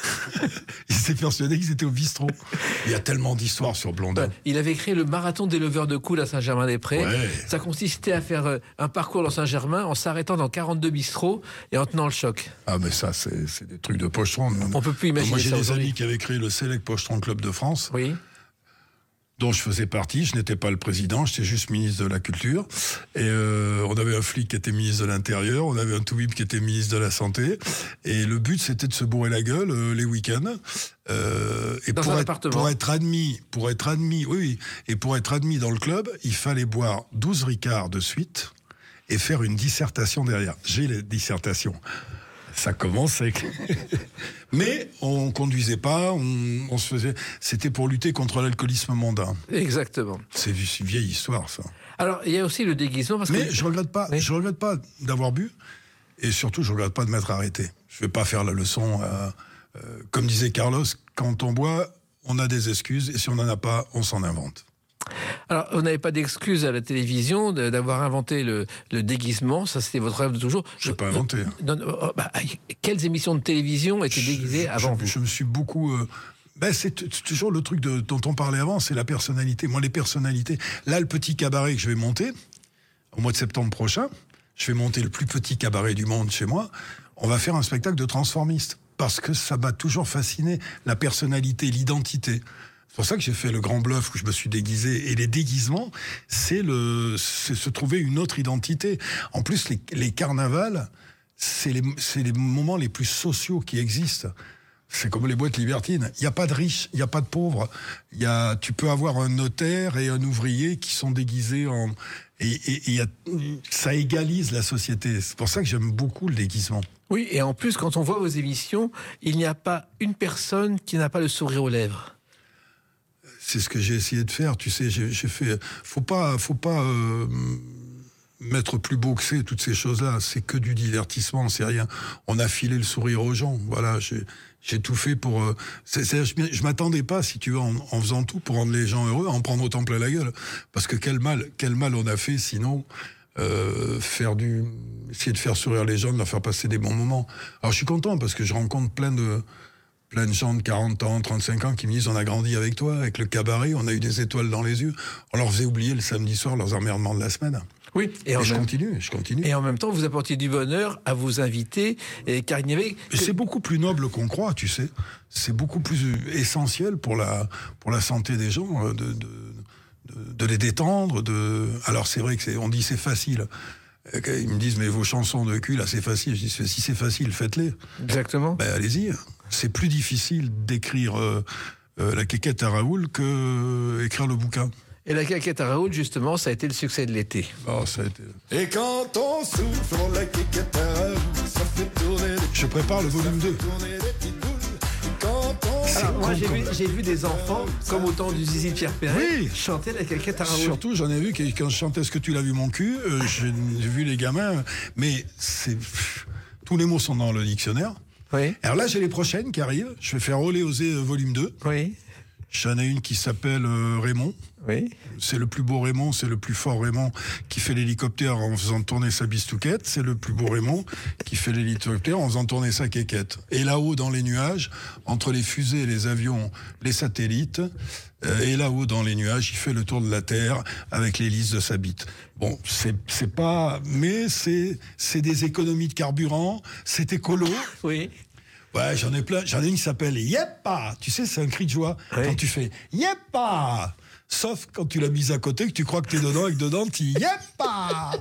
Ils étaient persuadés qu'ils étaient au bistrot. Il y a tellement d'histoires sur Blondin. Ouais, il avait créé le marathon des leveurs de coude à Saint-Germain-des-Prés. Ouais. Ça consistait à faire un parcours dans Saint-Germain en s'arrêtant dans quarante-deux bistrots et en tenant le choc. Ah, mais ça, c'est, c'est des trucs de pochetron. On peut plus imaginer ça. Moi, j'ai des aujourd'hui. amis qui avaient créé le Select Pochetron Club de France. Oui. Dont je faisais partie, je n'étais pas le président, j'étais juste ministre de la Culture. Et euh, on avait un flic qui était ministre de l'Intérieur, on avait un toubib qui était ministre de la Santé. Et le but, c'était de se bourrer la gueule euh, les week-ends. Euh, et dans pour un être, appartement. Pour être admis, pour être admis, oui, oui. Et pour être admis dans le club, il fallait boire douze ricards de suite et faire une dissertation derrière. J'ai les dissertations. Ça commence avec... Mais on conduisait pas, on, on se faisait... C'était pour lutter contre l'alcoolisme mondain. Exactement. C'est une vieille histoire, ça. Alors, il y a aussi le déguisement... Parce Mais que... je regrette pas, oui. je regrette pas d'avoir bu, et surtout, je regrette pas de m'être arrêté. Je vais pas faire la leçon... Euh, euh, comme disait Carlos, quand on boit, on a des excuses, et si on n'en a pas, on s'en invente. Alors, vous n'avez pas d'excuse à la télévision de, d'avoir inventé le, le déguisement, ça c'était votre rêve de toujours. Je n'ai pas inventé. Non, non, oh, bah, quelles émissions de télévision étaient déguisées je, avant je, vous ? Je me suis beaucoup... Euh, ben c'est, t- c'est toujours le truc de, dont on parlait avant, c'est la personnalité. Moi, les personnalités... Là, le petit cabaret que je vais monter, au mois de septembre prochain, je vais monter le plus petit cabaret du monde chez moi, on va faire un spectacle de transformiste. Parce que ça m'a toujours fasciné, la personnalité, l'identité. C'est pour ça que j'ai fait le Grand Bluff où je me suis déguisé. Et les déguisements, c'est le, c'est se trouver une autre identité. En plus, les, les carnavals, c'est les, c'est les moments les plus sociaux qui existent. C'est comme les boîtes libertines. Il n'y a pas de riches, il n'y a pas de pauvres. Il y a, tu peux avoir un notaire et un ouvrier qui sont déguisés en... Et, et, et y a, ça égalise la société. C'est pour ça que j'aime beaucoup le déguisement. Oui, et en plus, quand on voit vos émissions, il n'y a pas une personne qui n'a pas le sourire aux lèvres. C'est ce que j'ai essayé de faire. Tu sais, j'ai, j'ai fait... Faut pas... Faut pas euh, mettre plus beau que c'est, toutes ces choses-là. C'est que du divertissement, c'est rien. On a filé le sourire aux gens. Voilà, j'ai... J'ai tout fait pour... Euh, c'est, c'est, je, je m'attendais pas, si tu veux, en, en faisant tout pour rendre les gens heureux, à en prendre autant plein la gueule. Parce que quel mal, quel mal on a fait, sinon, euh, faire du, essayer de faire sourire les gens, de leur faire passer des bons moments. Alors je suis content, parce que je rencontre plein de, plein de gens de quarante ans, trente-cinq ans, qui me disent, on a grandi avec toi, avec le cabaret, on a eu des étoiles dans les yeux. On leur faisait oublier le samedi soir leurs emmerdements de la semaine. Oui, et, et en je même... continue, je continue. Et en même temps, vous apportiez du bonheur à vos invités, et car il n'y avait... Que... C'est beaucoup plus noble qu'on croit, tu sais. C'est beaucoup plus essentiel pour la, pour la santé des gens, de, de, de, de les détendre. De... Alors c'est vrai que c'est, on dit c'est facile. Ils me disent, mais vos chansons de cul, là, c'est facile. Je dis, si c'est facile, faites-les. Exactement. Ben, allez-y. C'est plus difficile d'écrire euh, euh, la quéquette à Raoul que euh, écrire le bouquin. Et la quéquette à Raoul, justement, ça a été le succès de l'été. Oh, ça a été... Et quand on souffle sur la quéquette à Raoul, ça fait tourner... Je prépare le volume deux. Alors, moi, j'ai vu, j'ai vu des enfants, comme au temps du Zizi de Pierre Perret, oui, chanter la quéquette à Raoul. Surtout, j'en ai vu quand je chantais « Est-ce que tu l'as vu mon cul euh, ?» J'ai vu les gamins, mais c'est... tous les mots sont dans le dictionnaire. Oui. Alors là, j'ai les prochaines qui arrivent. Je vais faire Olé Osé euh, volume deux. Oui. J'en ai une qui s'appelle euh, Raymond. Oui. C'est le plus beau Raymond, c'est le plus fort Raymond qui fait l'hélicoptère en faisant tourner sa bistouquette. C'est le plus beau Raymond qui fait l'hélicoptère en faisant tourner sa quéquette. Et là-haut dans les nuages, entre les fusées, les avions, les satellites, euh, et là-haut dans les nuages, il fait le tour de la Terre avec l'hélice de sa bite. Bon, c'est, c'est pas... Mais c'est, c'est des économies de carburant, c'est écolo. Oui. Ouais, j'en ai plein. J'en ai une qui s'appelle Yeppa. Tu sais, c'est un cri de joie. Oui. Quand tu fais Yeppa. Sauf quand tu l'as mise à côté, que tu crois que t'es dedans et que dedans, tu Yeppa.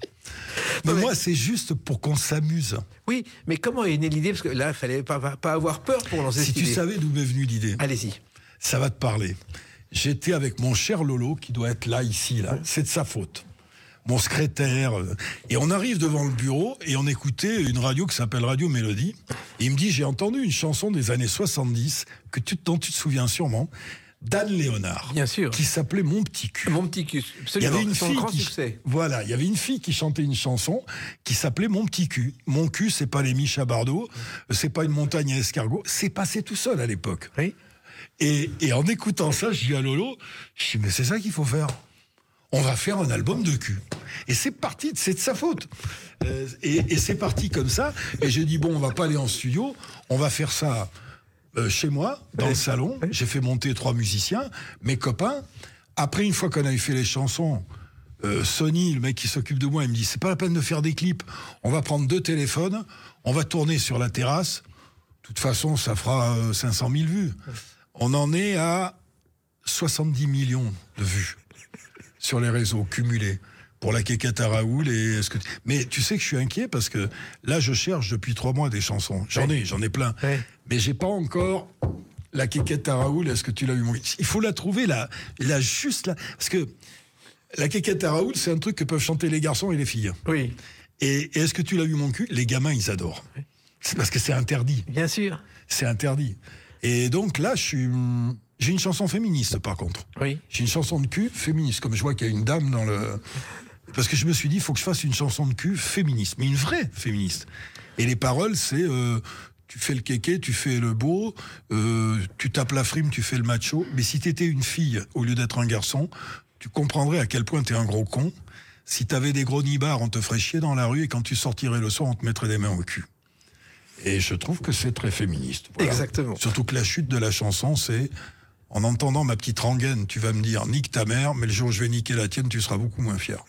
Mais moi, c'est juste pour qu'on s'amuse. Oui, mais comment est née l'idée? Parce que là, il fallait pas, pas avoir peur pour lancer cette idée. Si tu savais d'où m'est venue l'idée. Allez-y. Ça va te parler. J'étais avec mon cher Lolo, qui doit être là, ici, là. C'est de sa faute. Mon secrétaire. Et on arrive devant le bureau et on écoutait une radio qui s'appelle Radio Mélodie. Et il me dit, j'ai entendu une chanson des années soixante-dix, que tu, dont tu te souviens sûrement, d'Anne Léonard. Bien sûr. Qui s'appelait Mon Petit Cul. Mon Petit Cul. Il y avait une son fille grand qui, succès. Voilà, il y avait une fille qui chantait une chanson qui s'appelait Mon Petit Cul. Mon cul, c'est pas les Miches à Bardot, c'est pas une montagne à escargot, c'est passé tout seul à l'époque. Oui. Et, et en écoutant ça, je dis à Lolo, je dis, mais c'est ça qu'il faut faire. On va faire un album de cul. Et c'est parti, c'est de sa faute. Euh, et, et c'est parti comme ça. Et j'ai dit, bon, on va pas aller en studio, on va faire ça euh, chez moi, dans oui. le salon. Oui. J'ai fait monter trois musiciens, mes copains. Après, une fois qu'on avait fait les chansons, euh, Sony, le mec qui s'occupe de moi, il me dit, c'est pas la peine de faire des clips. On va prendre deux téléphones, on va tourner sur la terrasse. De toute façon, ça fera euh, cinq cent mille vues. On en est à soixante-dix millions de vues. Sur les réseaux cumulés pour la quéquette à Raoul et ce que tu... Mais tu sais que je suis inquiet parce que là je cherche depuis trois mois des chansons. J'en ai, j'en ai plein. Ouais. Mais j'ai pas encore la quéquette à Raoul. Est-ce que tu l'as eu? Il faut la trouver là, là juste là, parce que la quéquette à Raoul c'est un truc que peuvent chanter les garçons et les filles. Oui. Et, et est-ce que tu l'as eu mon cul? Les gamins ils adorent. Oui. C'est parce que c'est interdit. Bien sûr. C'est interdit. Et donc là je suis. J'ai une chanson féministe, par contre. Oui. J'ai une chanson de cul féministe, comme je vois qu'il y a une dame dans le... Parce que je me suis dit, il faut que je fasse une chanson de cul féministe, mais une vraie féministe. Et les paroles, c'est... Euh, tu fais le kéké, tu fais le beau, euh, tu tapes la frime, tu fais le macho. Mais si t'étais une fille, au lieu d'être un garçon, tu comprendrais à quel point t'es un gros con. Si t'avais des gros nibards, on te ferait chier dans la rue, et quand tu sortirais le soir, on te mettrait des mains au cul. Et je trouve que c'est très féministe. Voilà. Exactement. Surtout que la chute de la chanson, c'est... En entendant ma petite rengaine, tu vas me dire nique ta mère, mais le jour où je vais niquer la tienne, tu seras beaucoup moins fier.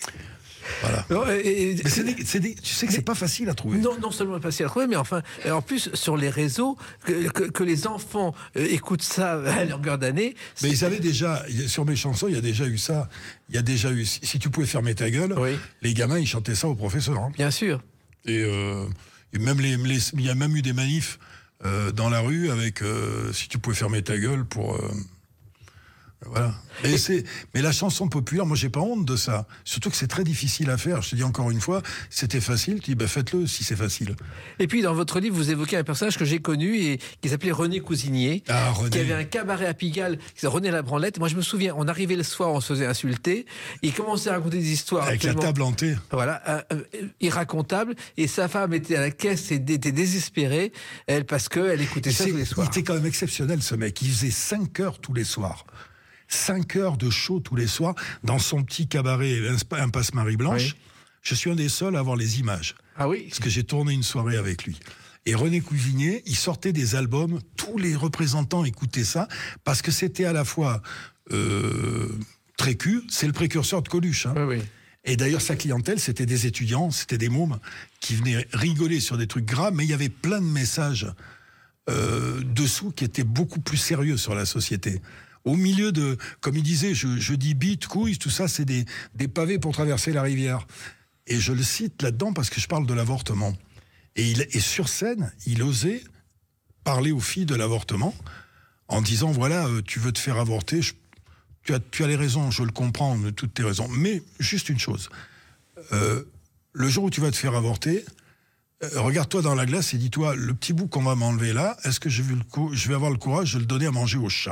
Voilà. Non, et, et, mais c'est des, c'est des, tu sais que c'est pas facile à trouver. Non, non seulement pas facile à trouver, mais enfin, en plus sur les réseaux, que, que, que les enfants euh, écoutent ça à longueur d'année. Mais ils avaient déjà sur mes chansons, il y a déjà eu ça. Il y a déjà eu. Si tu pouvais fermer ta gueule, oui. Les gamins ils chantaient ça au professeur. Hein. Bien sûr. Et, euh, et même les, les, il y a même eu des manifs. euh, dans la rue avec euh, si tu pouvais fermer ta gueule pour... Euh, Voilà. Et c'est, mais la chanson populaire, moi j'ai pas honte de ça. Surtout que c'est très difficile à faire. Je te dis encore une fois, c'était facile, tu dis bah faites-le si c'est facile. Et puis dans votre livre, vous évoquez un personnage que j'ai connu et qui s'appelait René Cousinier, ah, René. qui avait un cabaret à Pigalle, qui s'appelait René la Branlette. Moi je me souviens, on arrivait le soir, on se faisait insulter, il commençait à raconter des histoires. Avec la table hantée. Voilà, euh, euh, irracontable. Et sa femme était à la caisse et était désespérée, elle, parce qu'elle écoutait ça tous les soirs. Il était quand même exceptionnel ce mec, il faisait cinq heures tous les soirs. Cinq heures de show tous les soirs dans son petit cabaret Impasse Marie-Blanche. Oui. Je suis un des seuls à avoir les images. Ah oui. Parce que j'ai tourné une soirée avec lui. Et René Cousinier, il sortait des albums, tous les représentants écoutaient ça, parce que c'était à la fois euh, très cul, c'est le précurseur de Coluche. Hein. Oui, oui. Et d'ailleurs, sa clientèle, c'était des étudiants, c'était des mômes qui venaient rigoler sur des trucs graves, mais il y avait plein de messages euh, dessous qui étaient beaucoup plus sérieux sur la société. Au milieu de, comme il disait, je, je dis bite, couilles, tout ça, c'est des, des pavés pour traverser la rivière. Et je le cite là-dedans parce que je parle de l'avortement. Et, il, et sur scène, il osait parler aux filles de l'avortement en disant, voilà, euh, tu veux te faire avorter, je, tu, as, tu as les raisons, je le comprends, de toutes tes raisons. Mais juste une chose, euh, le jour où tu vas te faire avorter, euh, regarde-toi dans la glace et dis-toi, le petit bout qu'on va m'enlever là, est-ce que je vais, le, je vais avoir le courage de le donner à manger au chat ?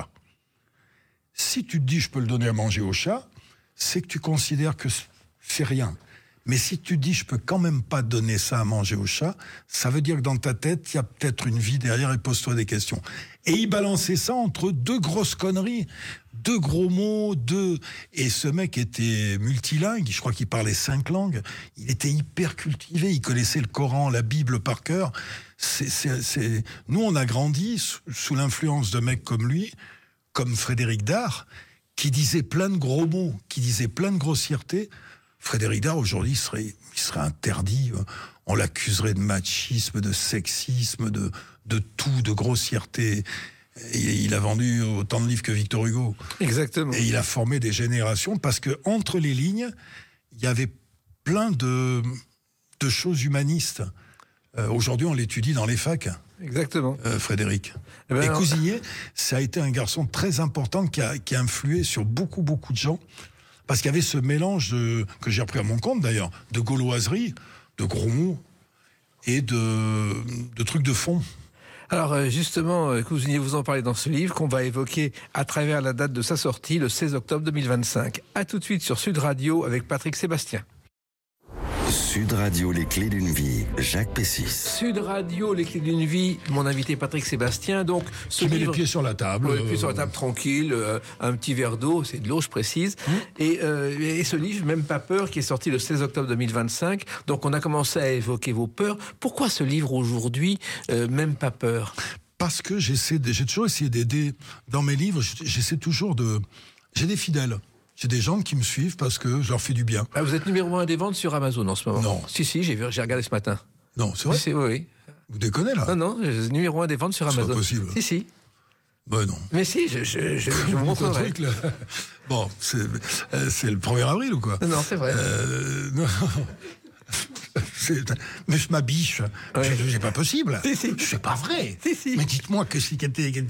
Si tu te dis je peux le donner à manger au chat, c'est que tu considères que c'est rien. Mais si tu te dis je peux quand même pas donner ça à manger au chat, ça veut dire que dans ta tête, il y a peut-être une vie derrière et pose-toi des questions. Et il balançait ça entre deux grosses conneries, deux gros mots, deux... Et ce mec était multilingue, je crois qu'il parlait cinq langues, il était hyper cultivé, il connaissait le Coran, la Bible par cœur. C'est, c'est, c'est... Nous, on a grandi sous, sous l'influence de mecs comme lui, comme Frédéric Dard, qui disait plein de gros mots, qui disait plein de grossièretés. Frédéric Dard, aujourd'hui, il serait, il serait interdit. On l'accuserait de machisme, de sexisme, de, de tout, de grossièreté. Et il a vendu autant de livres que Victor Hugo. Exactement. Et il a formé des générations parce que entre les lignes, il y avait plein de, de choses humanistes. Euh, aujourd'hui, on l'étudie dans les facs. Exactement. Euh, Frédéric. Eh ben, et alors... Cousinier, ça a été un garçon très important qui a, qui a influé sur beaucoup, beaucoup de gens. Parce qu'il y avait ce mélange, de, que j'ai repris à mon compte d'ailleurs, de gauloiserie, de gros mots et de, de trucs de fond. Alors justement, Cousinier, vous en parlez dans ce livre qu'on va évoquer à travers la date de sa sortie, le seize octobre deux mille vingt-cinq. A tout de suite sur Sud Radio avec Patrick Sébastien. Sud Radio, les clés d'une vie, Jacques Pessis. Sud Radio, les clés d'une vie, mon invité Patrick Sébastien. Donc, ce tu livre... mets les pieds sur la table. Ouais, les pieds sur la table, tranquille, euh, un petit verre d'eau, c'est de l'eau, je précise. Mmh. Et, euh, et ce livre, Même pas peur, qui est sorti le seize octobre deux mille vingt-cinq. Donc, on a commencé à évoquer vos peurs. Pourquoi ce livre aujourd'hui, euh, Même pas peur ? Parce que j'essaie, de, j'ai toujours essayé d'aider. Dans mes livres, j'essaie toujours de... J'ai des fidèles. J'ai des gens qui me suivent parce que je leur fais du bien. Ah, vous êtes numéro un des ventes sur Amazon en ce moment ? Non. Si, si, j'ai, vu, j'ai regardé ce matin. Non, c'est vrai ? Si, oui, oui. Vous déconnez, là ? Non, non, numéro un des ventes sur Amazon. C'est pas possible. Si, si. Ben non. Mais si, je, je, je, je vous montrerai. Truc, là. Bon, c'est, euh, c'est le premier avril ou quoi ? Non, c'est vrai. Euh, non. C'est, mais je m'abiche. Ouais. Je, c'est pas possible. Si, si. C'est pas vrai. Si, si. Mais dites-moi que si qu'était-il ?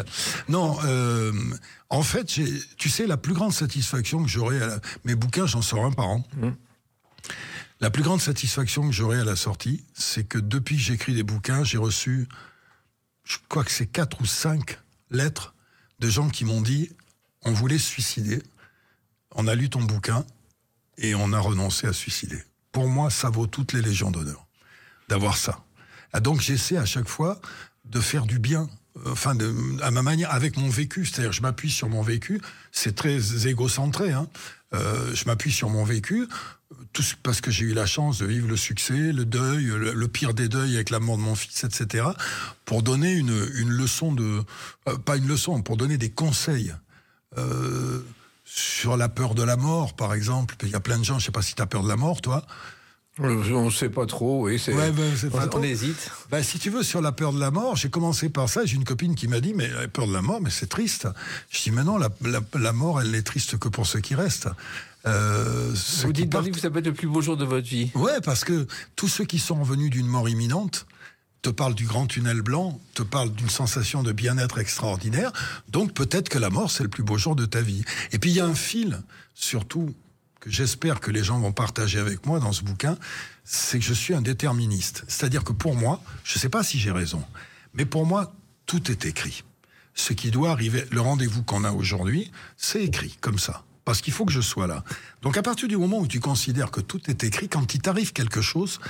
Non, euh, en fait, j'ai, tu sais, la plus grande satisfaction que j'aurai à la, mes bouquins, j'en sors un par an. Mmh. La plus grande satisfaction que j'aurai à la sortie, c'est que depuis que j'écris des bouquins, j'ai reçu, je crois que c'est quatre ou cinq lettres de gens qui m'ont dit on voulait se suicider, on a lu ton bouquin et on a renoncé à se suicider. Pour moi, ça vaut toutes les légions d'honneur, d'avoir ça. Ah, donc j'essaie à chaque fois de faire du bien, euh, enfin, de, à ma manière, avec mon vécu. C'est-à-dire, je m'appuie sur mon vécu. C'est très égocentré, hein. Euh, je m'appuie sur mon vécu, tout parce que j'ai eu la chance de vivre le succès, le deuil, le, le pire des deuils avec la mort de mon fils, et cetera, pour donner une, une leçon de... Euh, pas une leçon, pour donner des conseils. Euh, sur la peur de la mort, par exemple. Il y a plein de gens, je ne sais pas si tu as peur de la mort, toi. On ne sait pas trop, oui. C'est... Ouais, ben, c'est pas on, trop. on hésite. Ben, si tu veux, sur la peur de la mort, j'ai commencé par ça. J'ai une copine qui m'a dit, mais la peur de la mort, mais c'est triste. Je dis, mais non, la, la, la mort, elle n'est triste que pour ceux qui restent. Euh, Vous dites dans le livre que ça peut être le plus beau jour de votre vie. Ouais, parce que tous ceux qui sont revenus d'une mort imminente, te parle du grand tunnel blanc, te parle d'une sensation de bien-être extraordinaire. Donc peut-être que la mort, c'est le plus beau jour de ta vie. Et puis il y a un fil, surtout, que j'espère que les gens vont partager avec moi dans ce bouquin, c'est que je suis un déterministe. C'est-à-dire que pour moi, je ne sais pas si j'ai raison, mais pour moi, tout est écrit. Ce qui doit arriver, le rendez-vous qu'on a aujourd'hui, c'est écrit comme ça. Parce qu'il faut que je sois là. Donc à partir du moment où tu considères que tout est écrit, quand il t'arrive quelque chose,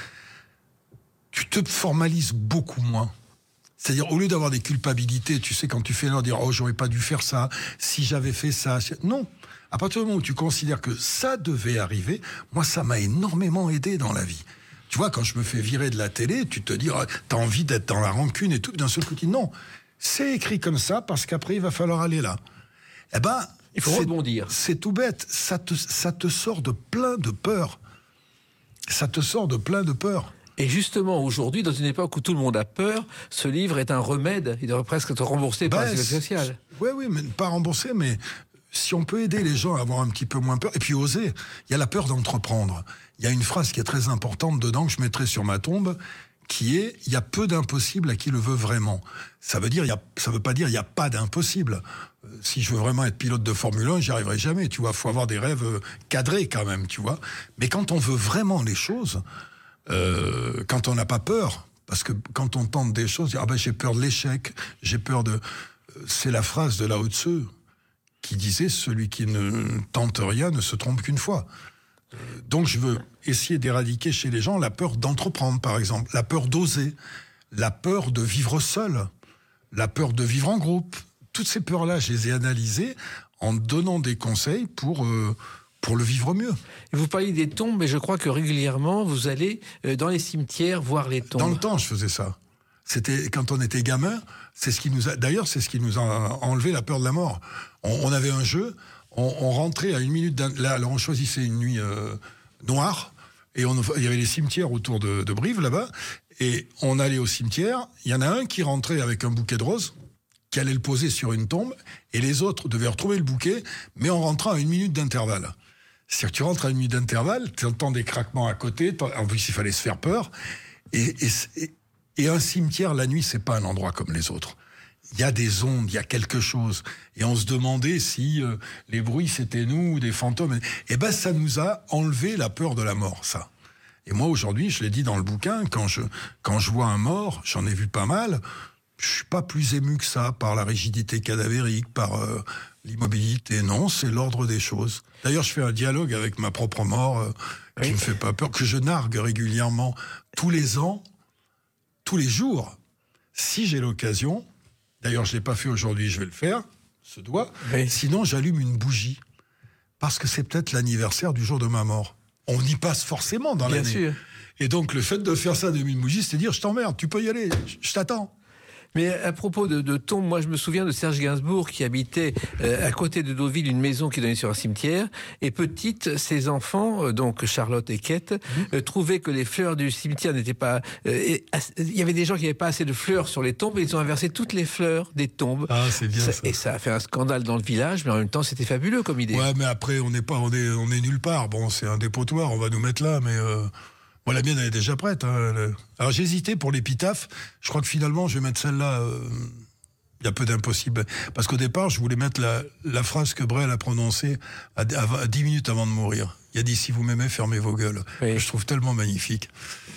tu te formalises beaucoup moins. C'est-à-dire, au lieu d'avoir des culpabilités, tu sais, quand tu fais l'heure, dire « Oh, j'aurais pas dû faire ça, si j'avais fait ça... » Non. À partir du moment où tu considères que ça devait arriver, moi, ça m'a énormément aidé dans la vie. Tu vois, quand je me fais virer de la télé, tu te dis oh, « T'as envie d'être dans la rancune et tout. » D'un seul coup, tu dis « Non, c'est écrit comme ça parce qu'après, il va falloir aller là. » Eh ben... Il faut rebondir. C'est tout bête. Ça te, ça te sort de plein de peurs. Ça te sort de plein de peurs. Et justement, aujourd'hui, dans une époque où tout le monde a peur, ce livre est un remède. Il devrait presque être remboursé par ben, la sécurité sociale. Oui, oui, mais pas remboursé, mais si on peut aider les gens à avoir un petit peu moins peur, et puis oser, il y a la peur d'entreprendre. Il y a une phrase qui est très importante dedans, que je mettrai sur ma tombe, qui est « Il y a peu d'impossible à qui le veut vraiment ». Ça veut dire, il y a, ça veut pas dire « Il n'y a pas d'impossible ». Si je veux vraiment être pilote de Formule un, j'y arriverai jamais, tu vois. Faut avoir des rêves cadrés quand même, tu vois. Mais quand on veut vraiment les choses, euh, quand on n'a pas peur, parce que quand on tente des choses, ah ben j'ai peur de l'échec, j'ai peur de... C'est la phrase de Lao Tzu qui disait « Celui qui ne tente rien ne se trompe qu'une fois ». Donc je veux essayer d'éradiquer chez les gens la peur d'entreprendre, par exemple, la peur d'oser, la peur de vivre seul, la peur de vivre en groupe. Toutes ces peurs-là, je les ai analysées en donnant des conseils pour, euh, pour le vivre mieux. Et vous parliez des tombes, mais je crois que régulièrement, vous allez euh, dans les cimetières voir les tombes. Dans le temps, je faisais ça. C'était quand on était gamin. C'est ce qui nous a, d'ailleurs, c'est ce qui nous a enlevé la peur de la mort. On, on avait un jeu, on, on rentrait à une minute d'un, là, alors on choisissait une nuit euh, noire, et on, il y avait les cimetières autour de, de Brive, là-bas, et on allait au cimetière, il y en a un qui rentrait avec un bouquet de roses, qui allait le poser sur une tombe, et les autres devaient retrouver le bouquet, mais en rentrant à une minute d'intervalle. C'est-à-dire que tu rentres à une minute d'intervalle, tu entends des craquements à côté, en plus il fallait se faire peur, et, et, et un cimetière, la nuit, c'est pas un endroit comme les autres. Il y a des ondes, il y a quelque chose. Et on se demandait si euh, les bruits, c'était nous ou des fantômes. Et ben ça nous a enlevé la peur de la mort, ça. Et moi, aujourd'hui, je l'ai dit dans le bouquin, quand je, quand je vois un mort, j'en ai vu pas mal, je suis pas plus ému que ça par la rigidité cadavérique, par euh, l'immobilité. Non, c'est l'ordre des choses. D'ailleurs, je fais un dialogue avec ma propre mort euh, qui oui. me fait pas peur, que je nargue régulièrement tous les ans, tous les jours. Si j'ai l'occasion, d'ailleurs, je l'ai pas fait aujourd'hui, je vais le faire, ce doigt. Oui. Sinon, j'allume une bougie parce que c'est peut-être l'anniversaire du jour de ma mort. On y passe forcément dans l'année. Bien sûr. Et donc, le fait de faire ça d'allumer une bougie, c'est dire, je t'emmerde, tu peux y aller, je, je t'attends. Mais à propos de, de tombes, moi je me souviens de Serge Gainsbourg qui habitait euh, à côté de Deauville une maison qui donnait sur un cimetière. Et petite, ses enfants, euh, donc Charlotte et Kate, mmh. euh, trouvaient que les fleurs du cimetière n'étaient pas... Il euh, y avait des gens qui n'avaient pas assez de fleurs sur les tombes et ils ont inversé toutes les fleurs des tombes. Ah, c'est bien ça, ça. Et ça a fait un scandale dans le village, mais en même temps c'était fabuleux comme idée. Ouais, mais après on n'est pas, on est, on est nulle part. Bon, c'est un dépotoir, on va nous mettre là, mais... Euh... Bon, la mienne, elle est déjà prête. Hein. Alors, j'ai hésité pour l'épitaphe. Je crois que finalement, je vais mettre celle-là. Il euh, y a peu d'impossible. Parce qu'au départ, je voulais mettre la, la phrase que Brel a prononcée à, à, à dix minutes avant de mourir. Il a dit « Si vous m'aimez, fermez vos gueules oui. ». Je trouve tellement magnifique.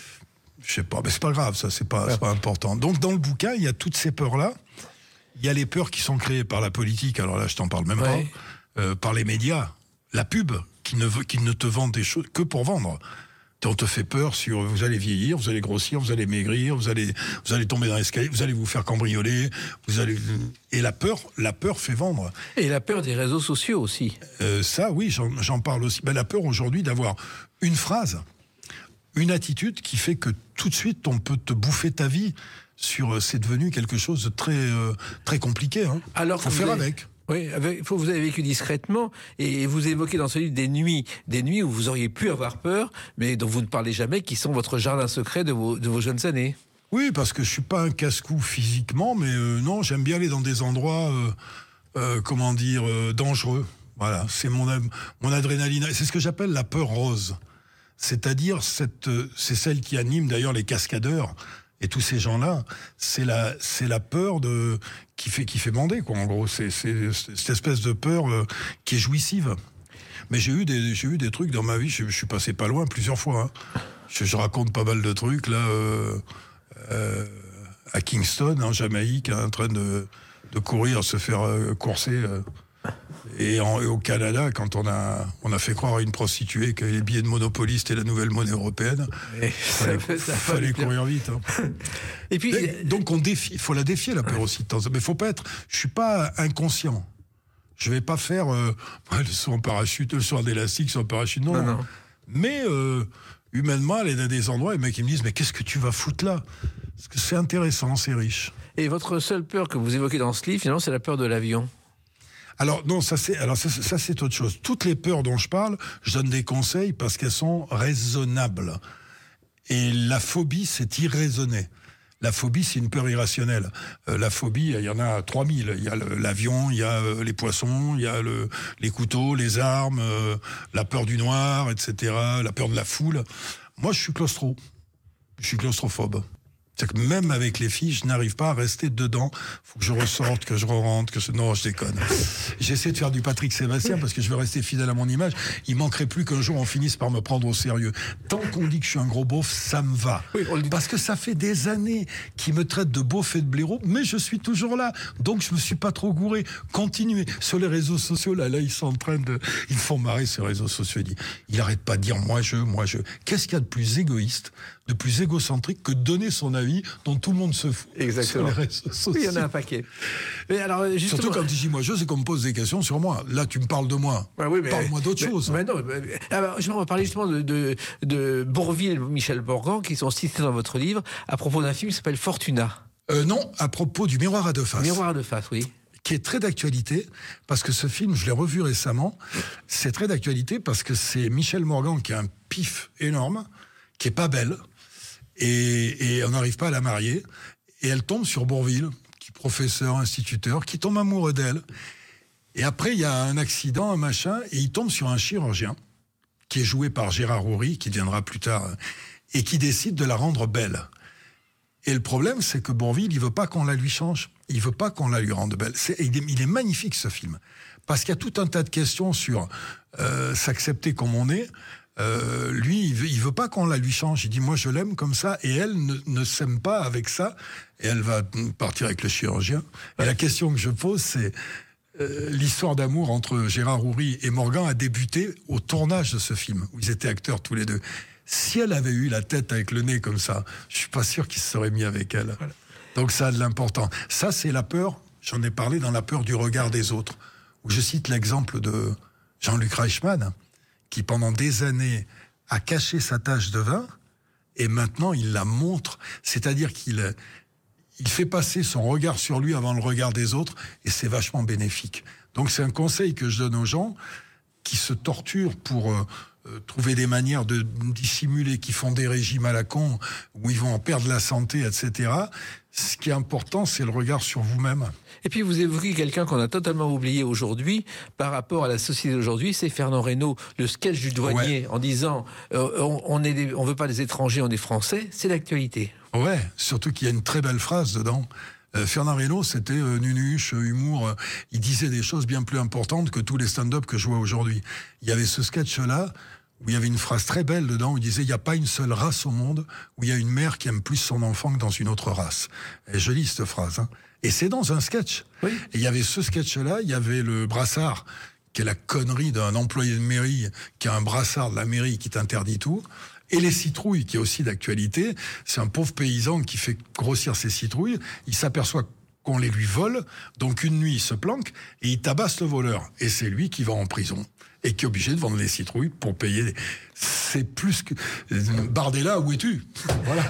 Je sais pas, mais c'est pas grave, ça, c'est pas, ouais. c'est pas important. Donc, dans le bouquin, il y a toutes ces peurs-là. Il y a les peurs qui sont créées par la politique. Alors là, je t'en parle même ouais. pas. Euh, par les médias. La pub, qui ne, qui ne te vend des choses que pour vendre. On te fait peur sur vous allez vieillir, vous allez grossir, vous allez maigrir, vous allez vous allez tomber dans l'escalier, vous allez vous faire cambrioler, vous allez et la peur, la peur fait vendre. Et la peur des réseaux sociaux aussi. Euh, ça, oui, j'en, j'en parle aussi. Ben, la peur aujourd'hui d'avoir une phrase, une attitude qui fait que tout de suite on peut te bouffer ta vie. Sur, c'est devenu quelque chose de très euh, très compliqué. Hein. Alors, faut faire avez... avec. Oui, avec, vous avez vécu discrètement et vous évoquez dans ce livre des nuits, des nuits où vous auriez pu avoir peur, mais dont vous ne parlez jamais, qui sont votre jardin secret de vos, de vos jeunes années. Oui, parce que je suis pas un casse-cou physiquement, mais euh, non, j'aime bien aller dans des endroits, euh, euh, comment dire, euh, dangereux. Voilà, c'est mon, mon adrénaline. C'est ce que j'appelle la peur rose. C'est-à-dire, cette, c'est celle qui anime d'ailleurs les cascadeurs. Et tous ces gens-là, c'est la, c'est la peur de, qui fait, qui fait bander, quoi. En gros, c'est, c'est cette espèce de peur euh, qui est jouissive. Mais j'ai eu des, j'ai eu des trucs dans ma vie, je, je suis passé pas loin plusieurs fois. Hein. Je, je raconte pas mal de trucs, là, euh, euh, à Kingston, en Jamaïque, hein, en train de, de courir, se faire euh, courser. Euh, et, en, et au Canada, quand on a, on a fait croire à une prostituée que les billets de Monopoly, c'était la nouvelle monnaie européenne, il fallait, ça, ça fallait courir vite. Hein. Et puis, et, donc, on défie, il faut la défier, la peur aussi de temps. Mais faut pas être, je suis pas inconscient. Je vais pas faire euh, le saut en parachute, le saut en élastique, le saut en parachute, non. non, non. Mais euh, humainement, aller dans des endroits, les mecs ils me disent, mais qu'est-ce que tu vas foutre là? Parce que c'est intéressant, c'est riche. Et votre seule peur que vous évoquez dans ce livre, finalement, c'est la peur de l'avion. Alors non, ça c'est, alors ça, ça c'est autre chose. Toutes les peurs dont je parle, je donne des conseils parce qu'elles sont raisonnables. Et la phobie, c'est irraisonné. La phobie, c'est une peur irrationnelle. Euh, la phobie, il y en a trois mille. Il y a le, l'avion, il y a euh, les poissons, il y a le, les couteaux, les armes, euh, la peur du noir, et cetera, la peur de la foule. Moi, je suis claustro. Je suis claustrophobe. C'est que même avec les filles, je n'arrive pas à rester dedans. Faut que je ressorte, que je rentre, que je... Non, je déconne. J'essaie de faire du Patrick Sébastien parce que je veux rester fidèle à mon image. Il manquerait plus qu'un jour on finisse par me prendre au sérieux. Tant qu'on dit que je suis un gros beauf, ça me va. Oui, on le dit. Parce que ça fait des années qu'ils me traitent de beauf et de blaireau, mais je suis toujours là. Donc je me suis pas trop gouré. Continuez. Sur les réseaux sociaux, là, là, ils sont en train de... Ils me font marrer, ces réseaux sociaux. Ils, ils arrêtent pas de dire moi je, moi je. Qu'est-ce qu'il y a de plus égoïste, de plus égocentrique que de donner son avis dont tout le monde se fout. Exactement. Sur les réseaux sociaux. Oui, il y en a un paquet. Mais alors, justement... Surtout quand tu dis moi je, c'est qu'on me pose des questions sur moi. Là, tu me parles de moi. Ouais, oui, mais, Parle-moi d'autre mais, chose. Mais non, mais, alors, je vais parler justement de, de, de Bourvil et Michel Morgan, qui sont cités dans votre livre, à propos d'un film qui s'appelle Fortuna. Euh, non, à propos du Miroir à deux faces. Miroir à deux faces, oui. Qui est très d'actualité, parce que ce film, je l'ai revu récemment, c'est très d'actualité parce que c'est Michel Morgan qui a un pif énorme, qui est pas belle, et, et on n'arrive pas à la marier, et elle tombe sur Bourvil, qui est professeur, instituteur, qui tombe amoureux d'elle. Et après, il y a un accident, un machin, et il tombe sur un chirurgien, qui est joué par Gérard Houry, qui deviendra plus tard, et qui décide de la rendre belle. Et le problème, c'est que Bourvil, il veut pas qu'on la lui change. Il veut pas qu'on la lui rende belle. C'est, il, est, il est magnifique, ce film. Parce qu'il y a tout un tas de questions sur euh, s'accepter comme on est. Euh, lui, il veut, il veut pas qu'on la lui change. Il dit, moi, je l'aime comme ça. Et elle ne, ne s'aime pas avec ça. Et elle va partir avec le chirurgien. Et la question que je pose, c'est... Euh, l'histoire d'amour entre Gérard Houry et Morgan a débuté au tournage de ce film, où ils étaient acteurs tous les deux. Si elle avait eu la tête avec le nez comme ça, je suis pas sûr qu'il se serait mis avec elle. Voilà. Donc ça a de l'important. Ça, c'est la peur, j'en ai parlé dans La peur du regard des autres, où je cite l'exemple de Jean-Luc Reichmann, qui pendant des années a caché sa tache de vin, et maintenant il la montre, c'est-à-dire qu'il il fait passer son regard sur lui avant le regard des autres, et c'est vachement bénéfique. Donc c'est un conseil que je donne aux gens qui se torturent pour... Euh, Euh, trouver des manières de dissimuler, qui font des régimes à la con, où ils vont en perdre la santé, et cetera. Ce qui est important, c'est le regard sur vous-même. Et puis vous évoquez quelqu'un qu'on a totalement oublié aujourd'hui par rapport à la société d'aujourd'hui, c'est Fernand Reynaud, le sketch du douanier, ouais. En disant euh, on, on est des, on veut pas des étrangers, on est français, c'est l'actualité. Ouais, surtout qu'il y a une très belle phrase dedans. Euh, Fernand Reynaud, c'était euh, nunuche, euh, humour. Euh, il disait des choses bien plus importantes que tous les stand-up que je vois aujourd'hui. Il y avait ce sketch-là où il y avait une phrase très belle dedans où il disait « Il n'y a pas une seule race au monde où il y a une mère qui aime plus son enfant que dans une autre race. » Et je lis cette phrase. Hein. Et c'est dans un sketch. Oui. Et il y avait ce sketch-là, il y avait le brassard, qui est la connerie d'un employé de mairie qui a un brassard de la mairie qui t'interdit tout. Et les citrouilles, qui est aussi d'actualité, c'est un pauvre paysan qui fait grossir ses citrouilles, il s'aperçoit qu'on les lui vole, donc une nuit il se planque, et il tabasse le voleur. Et c'est lui qui va en prison, et qui est obligé de vendre les citrouilles pour payer... C'est plus que... Bardella, où es-tu? Voilà.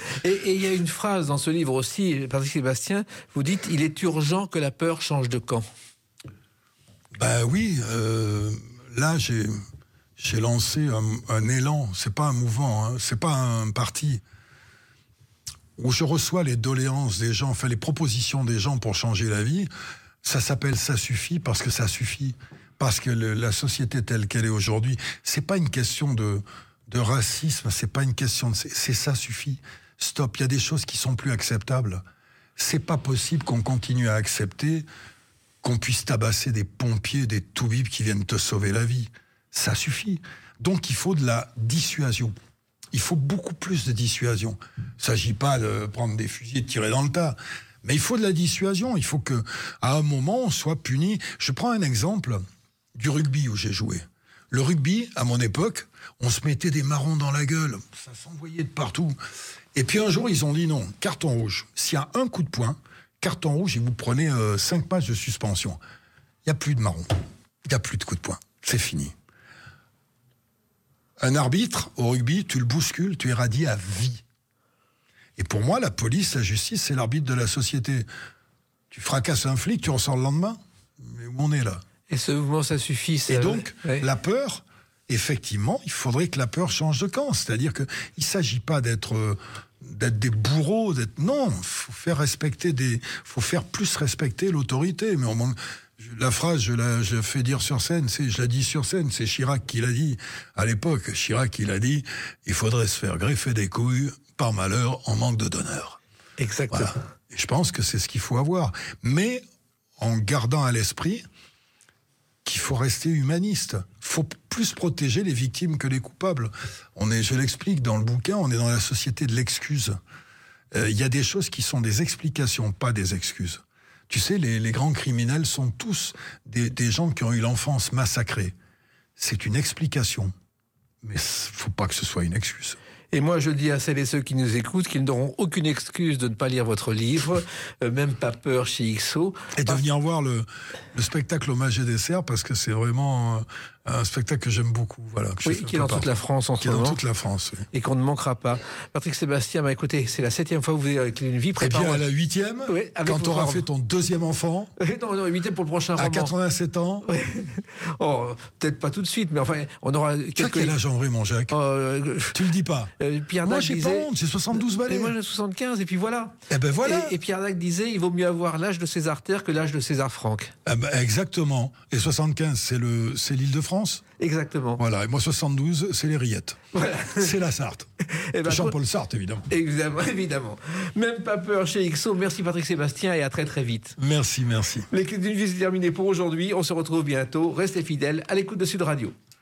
Et il y a une phrase dans ce livre aussi, Patrick Sébastien, vous dites « Il est urgent que la peur change de camp ». Ben oui, euh, là j'ai... J'ai lancé un, un élan, c'est pas un mouvement, hein, c'est pas un parti, où je reçois les doléances des gens, enfin les propositions des gens pour changer la vie. Ça s'appelle Ça suffit parce que ça suffit, parce que le, la société telle qu'elle est aujourd'hui, c'est pas une question de, de racisme, c'est pas une question de... C'est, c'est ça suffit. stop, il y a des choses qui sont plus acceptables. C'est pas possible qu'on continue à accepter qu'on puisse tabasser des pompiers, des toubibs qui viennent te sauver la vie. Ça suffit. Donc il faut de la dissuasion. Il faut beaucoup plus de dissuasion. Il ne s'agit pas de prendre des fusils et de tirer dans le tas. Mais il faut de la dissuasion. Il faut qu'à un moment, on soit puni. Je prends un exemple du rugby où j'ai joué. Le rugby, à mon époque, on se mettait des marrons dans la gueule. Ça s'envoyait de partout. Et puis un jour, ils ont dit non, carton rouge. S'il y a un coup de poing, carton rouge, et vous prenez euh, cinq matchs de suspension. Il n'y a plus de marron. Il n'y a plus de coup de poing. C'est fini. Un arbitre, au rugby, tu le bouscules, tu es radié à vie. Et pour moi, la police, la justice, c'est l'arbitre de la société. Tu fracasses un flic, tu ressors le lendemain. Mais où on est là? Et ce mouvement, ça suffit. Ça... Et donc, ouais. la peur, effectivement, il faudrait que la peur change de camp. C'est-à-dire qu'il ne s'agit pas d'être, euh, d'être des bourreaux. D'être... Non, il faut faire respecter des... faut faire plus respecter l'autorité. Mais on manque... La phrase, je la, je la fais dire sur scène, c'est, je la dis sur scène, c'est Chirac qui l'a dit à l'époque. Chirac, il a dit, il faudrait se faire greffer des couilles, par malheur, en manque de donneur. Exactement. Voilà. Et je pense que c'est ce qu'il faut avoir. Mais en gardant à l'esprit qu'il faut rester humaniste. Il faut plus protéger les victimes que les coupables. On est, je l'explique dans le bouquin, on est dans la société de l'excuse. Il euh, y a des choses qui sont des explications, pas des excuses. Tu sais, les, les grands criminels sont tous des, des gens qui ont eu l'enfance massacrée. C'est une explication. Mais il ne faut pas que ce soit une excuse. Et moi, je dis à celles et ceux qui nous écoutent qu'ils n'auront aucune excuse de ne pas lire votre livre, euh, même pas peur chez X O. Et de venir voir le, le spectacle Hommage et dessert, parce que c'est vraiment un spectacle que j'aime beaucoup. Voilà, que oui, qui est dans toute la France en ce moment. Qui est dans toute la France, oui. Et qu'on ne manquera pas. Patrick Sébastien, bah, écoutez, c'est la septième fois que vous venez avec une vie. Et bien à la huitième, oui, quand tu auras fait ton deuxième enfant. non, non, huitième pour le prochain roman. À quatre-vingt-sept ans. Oui. Oh, peut-être pas tout de suite, mais enfin, on aura quelques... Tu as quel âge en vrai, mon Jacques? euh, Tu le dis pas. Euh, Pierre moi, Dac j'ai disait... pas honte, j'ai soixante-douze balais. Et moi, j'ai soixante-quinze, et puis voilà. Eh ben voilà. Et, et Pierre Dac disait, il vaut mieux avoir l'âge de César Terre que l'âge de César Franck. Eh ben, exactement. Et soixante-quinze, c'est, le, c'est l'Île-de-France? Exactement. Voilà, et moi soixante-douze, c'est les Rillettes. Voilà. C'est la Sarthe. Et ben, Jean-Paul Sarthe, évidemment. Évidemment, évidemment. Même pas peur chez X O. Merci Patrick Sébastien et à très très vite. Merci, merci. Les Clés d'une vie, c'est terminé pour aujourd'hui. On se retrouve bientôt. Restez fidèles à l'écoute de Sud Radio.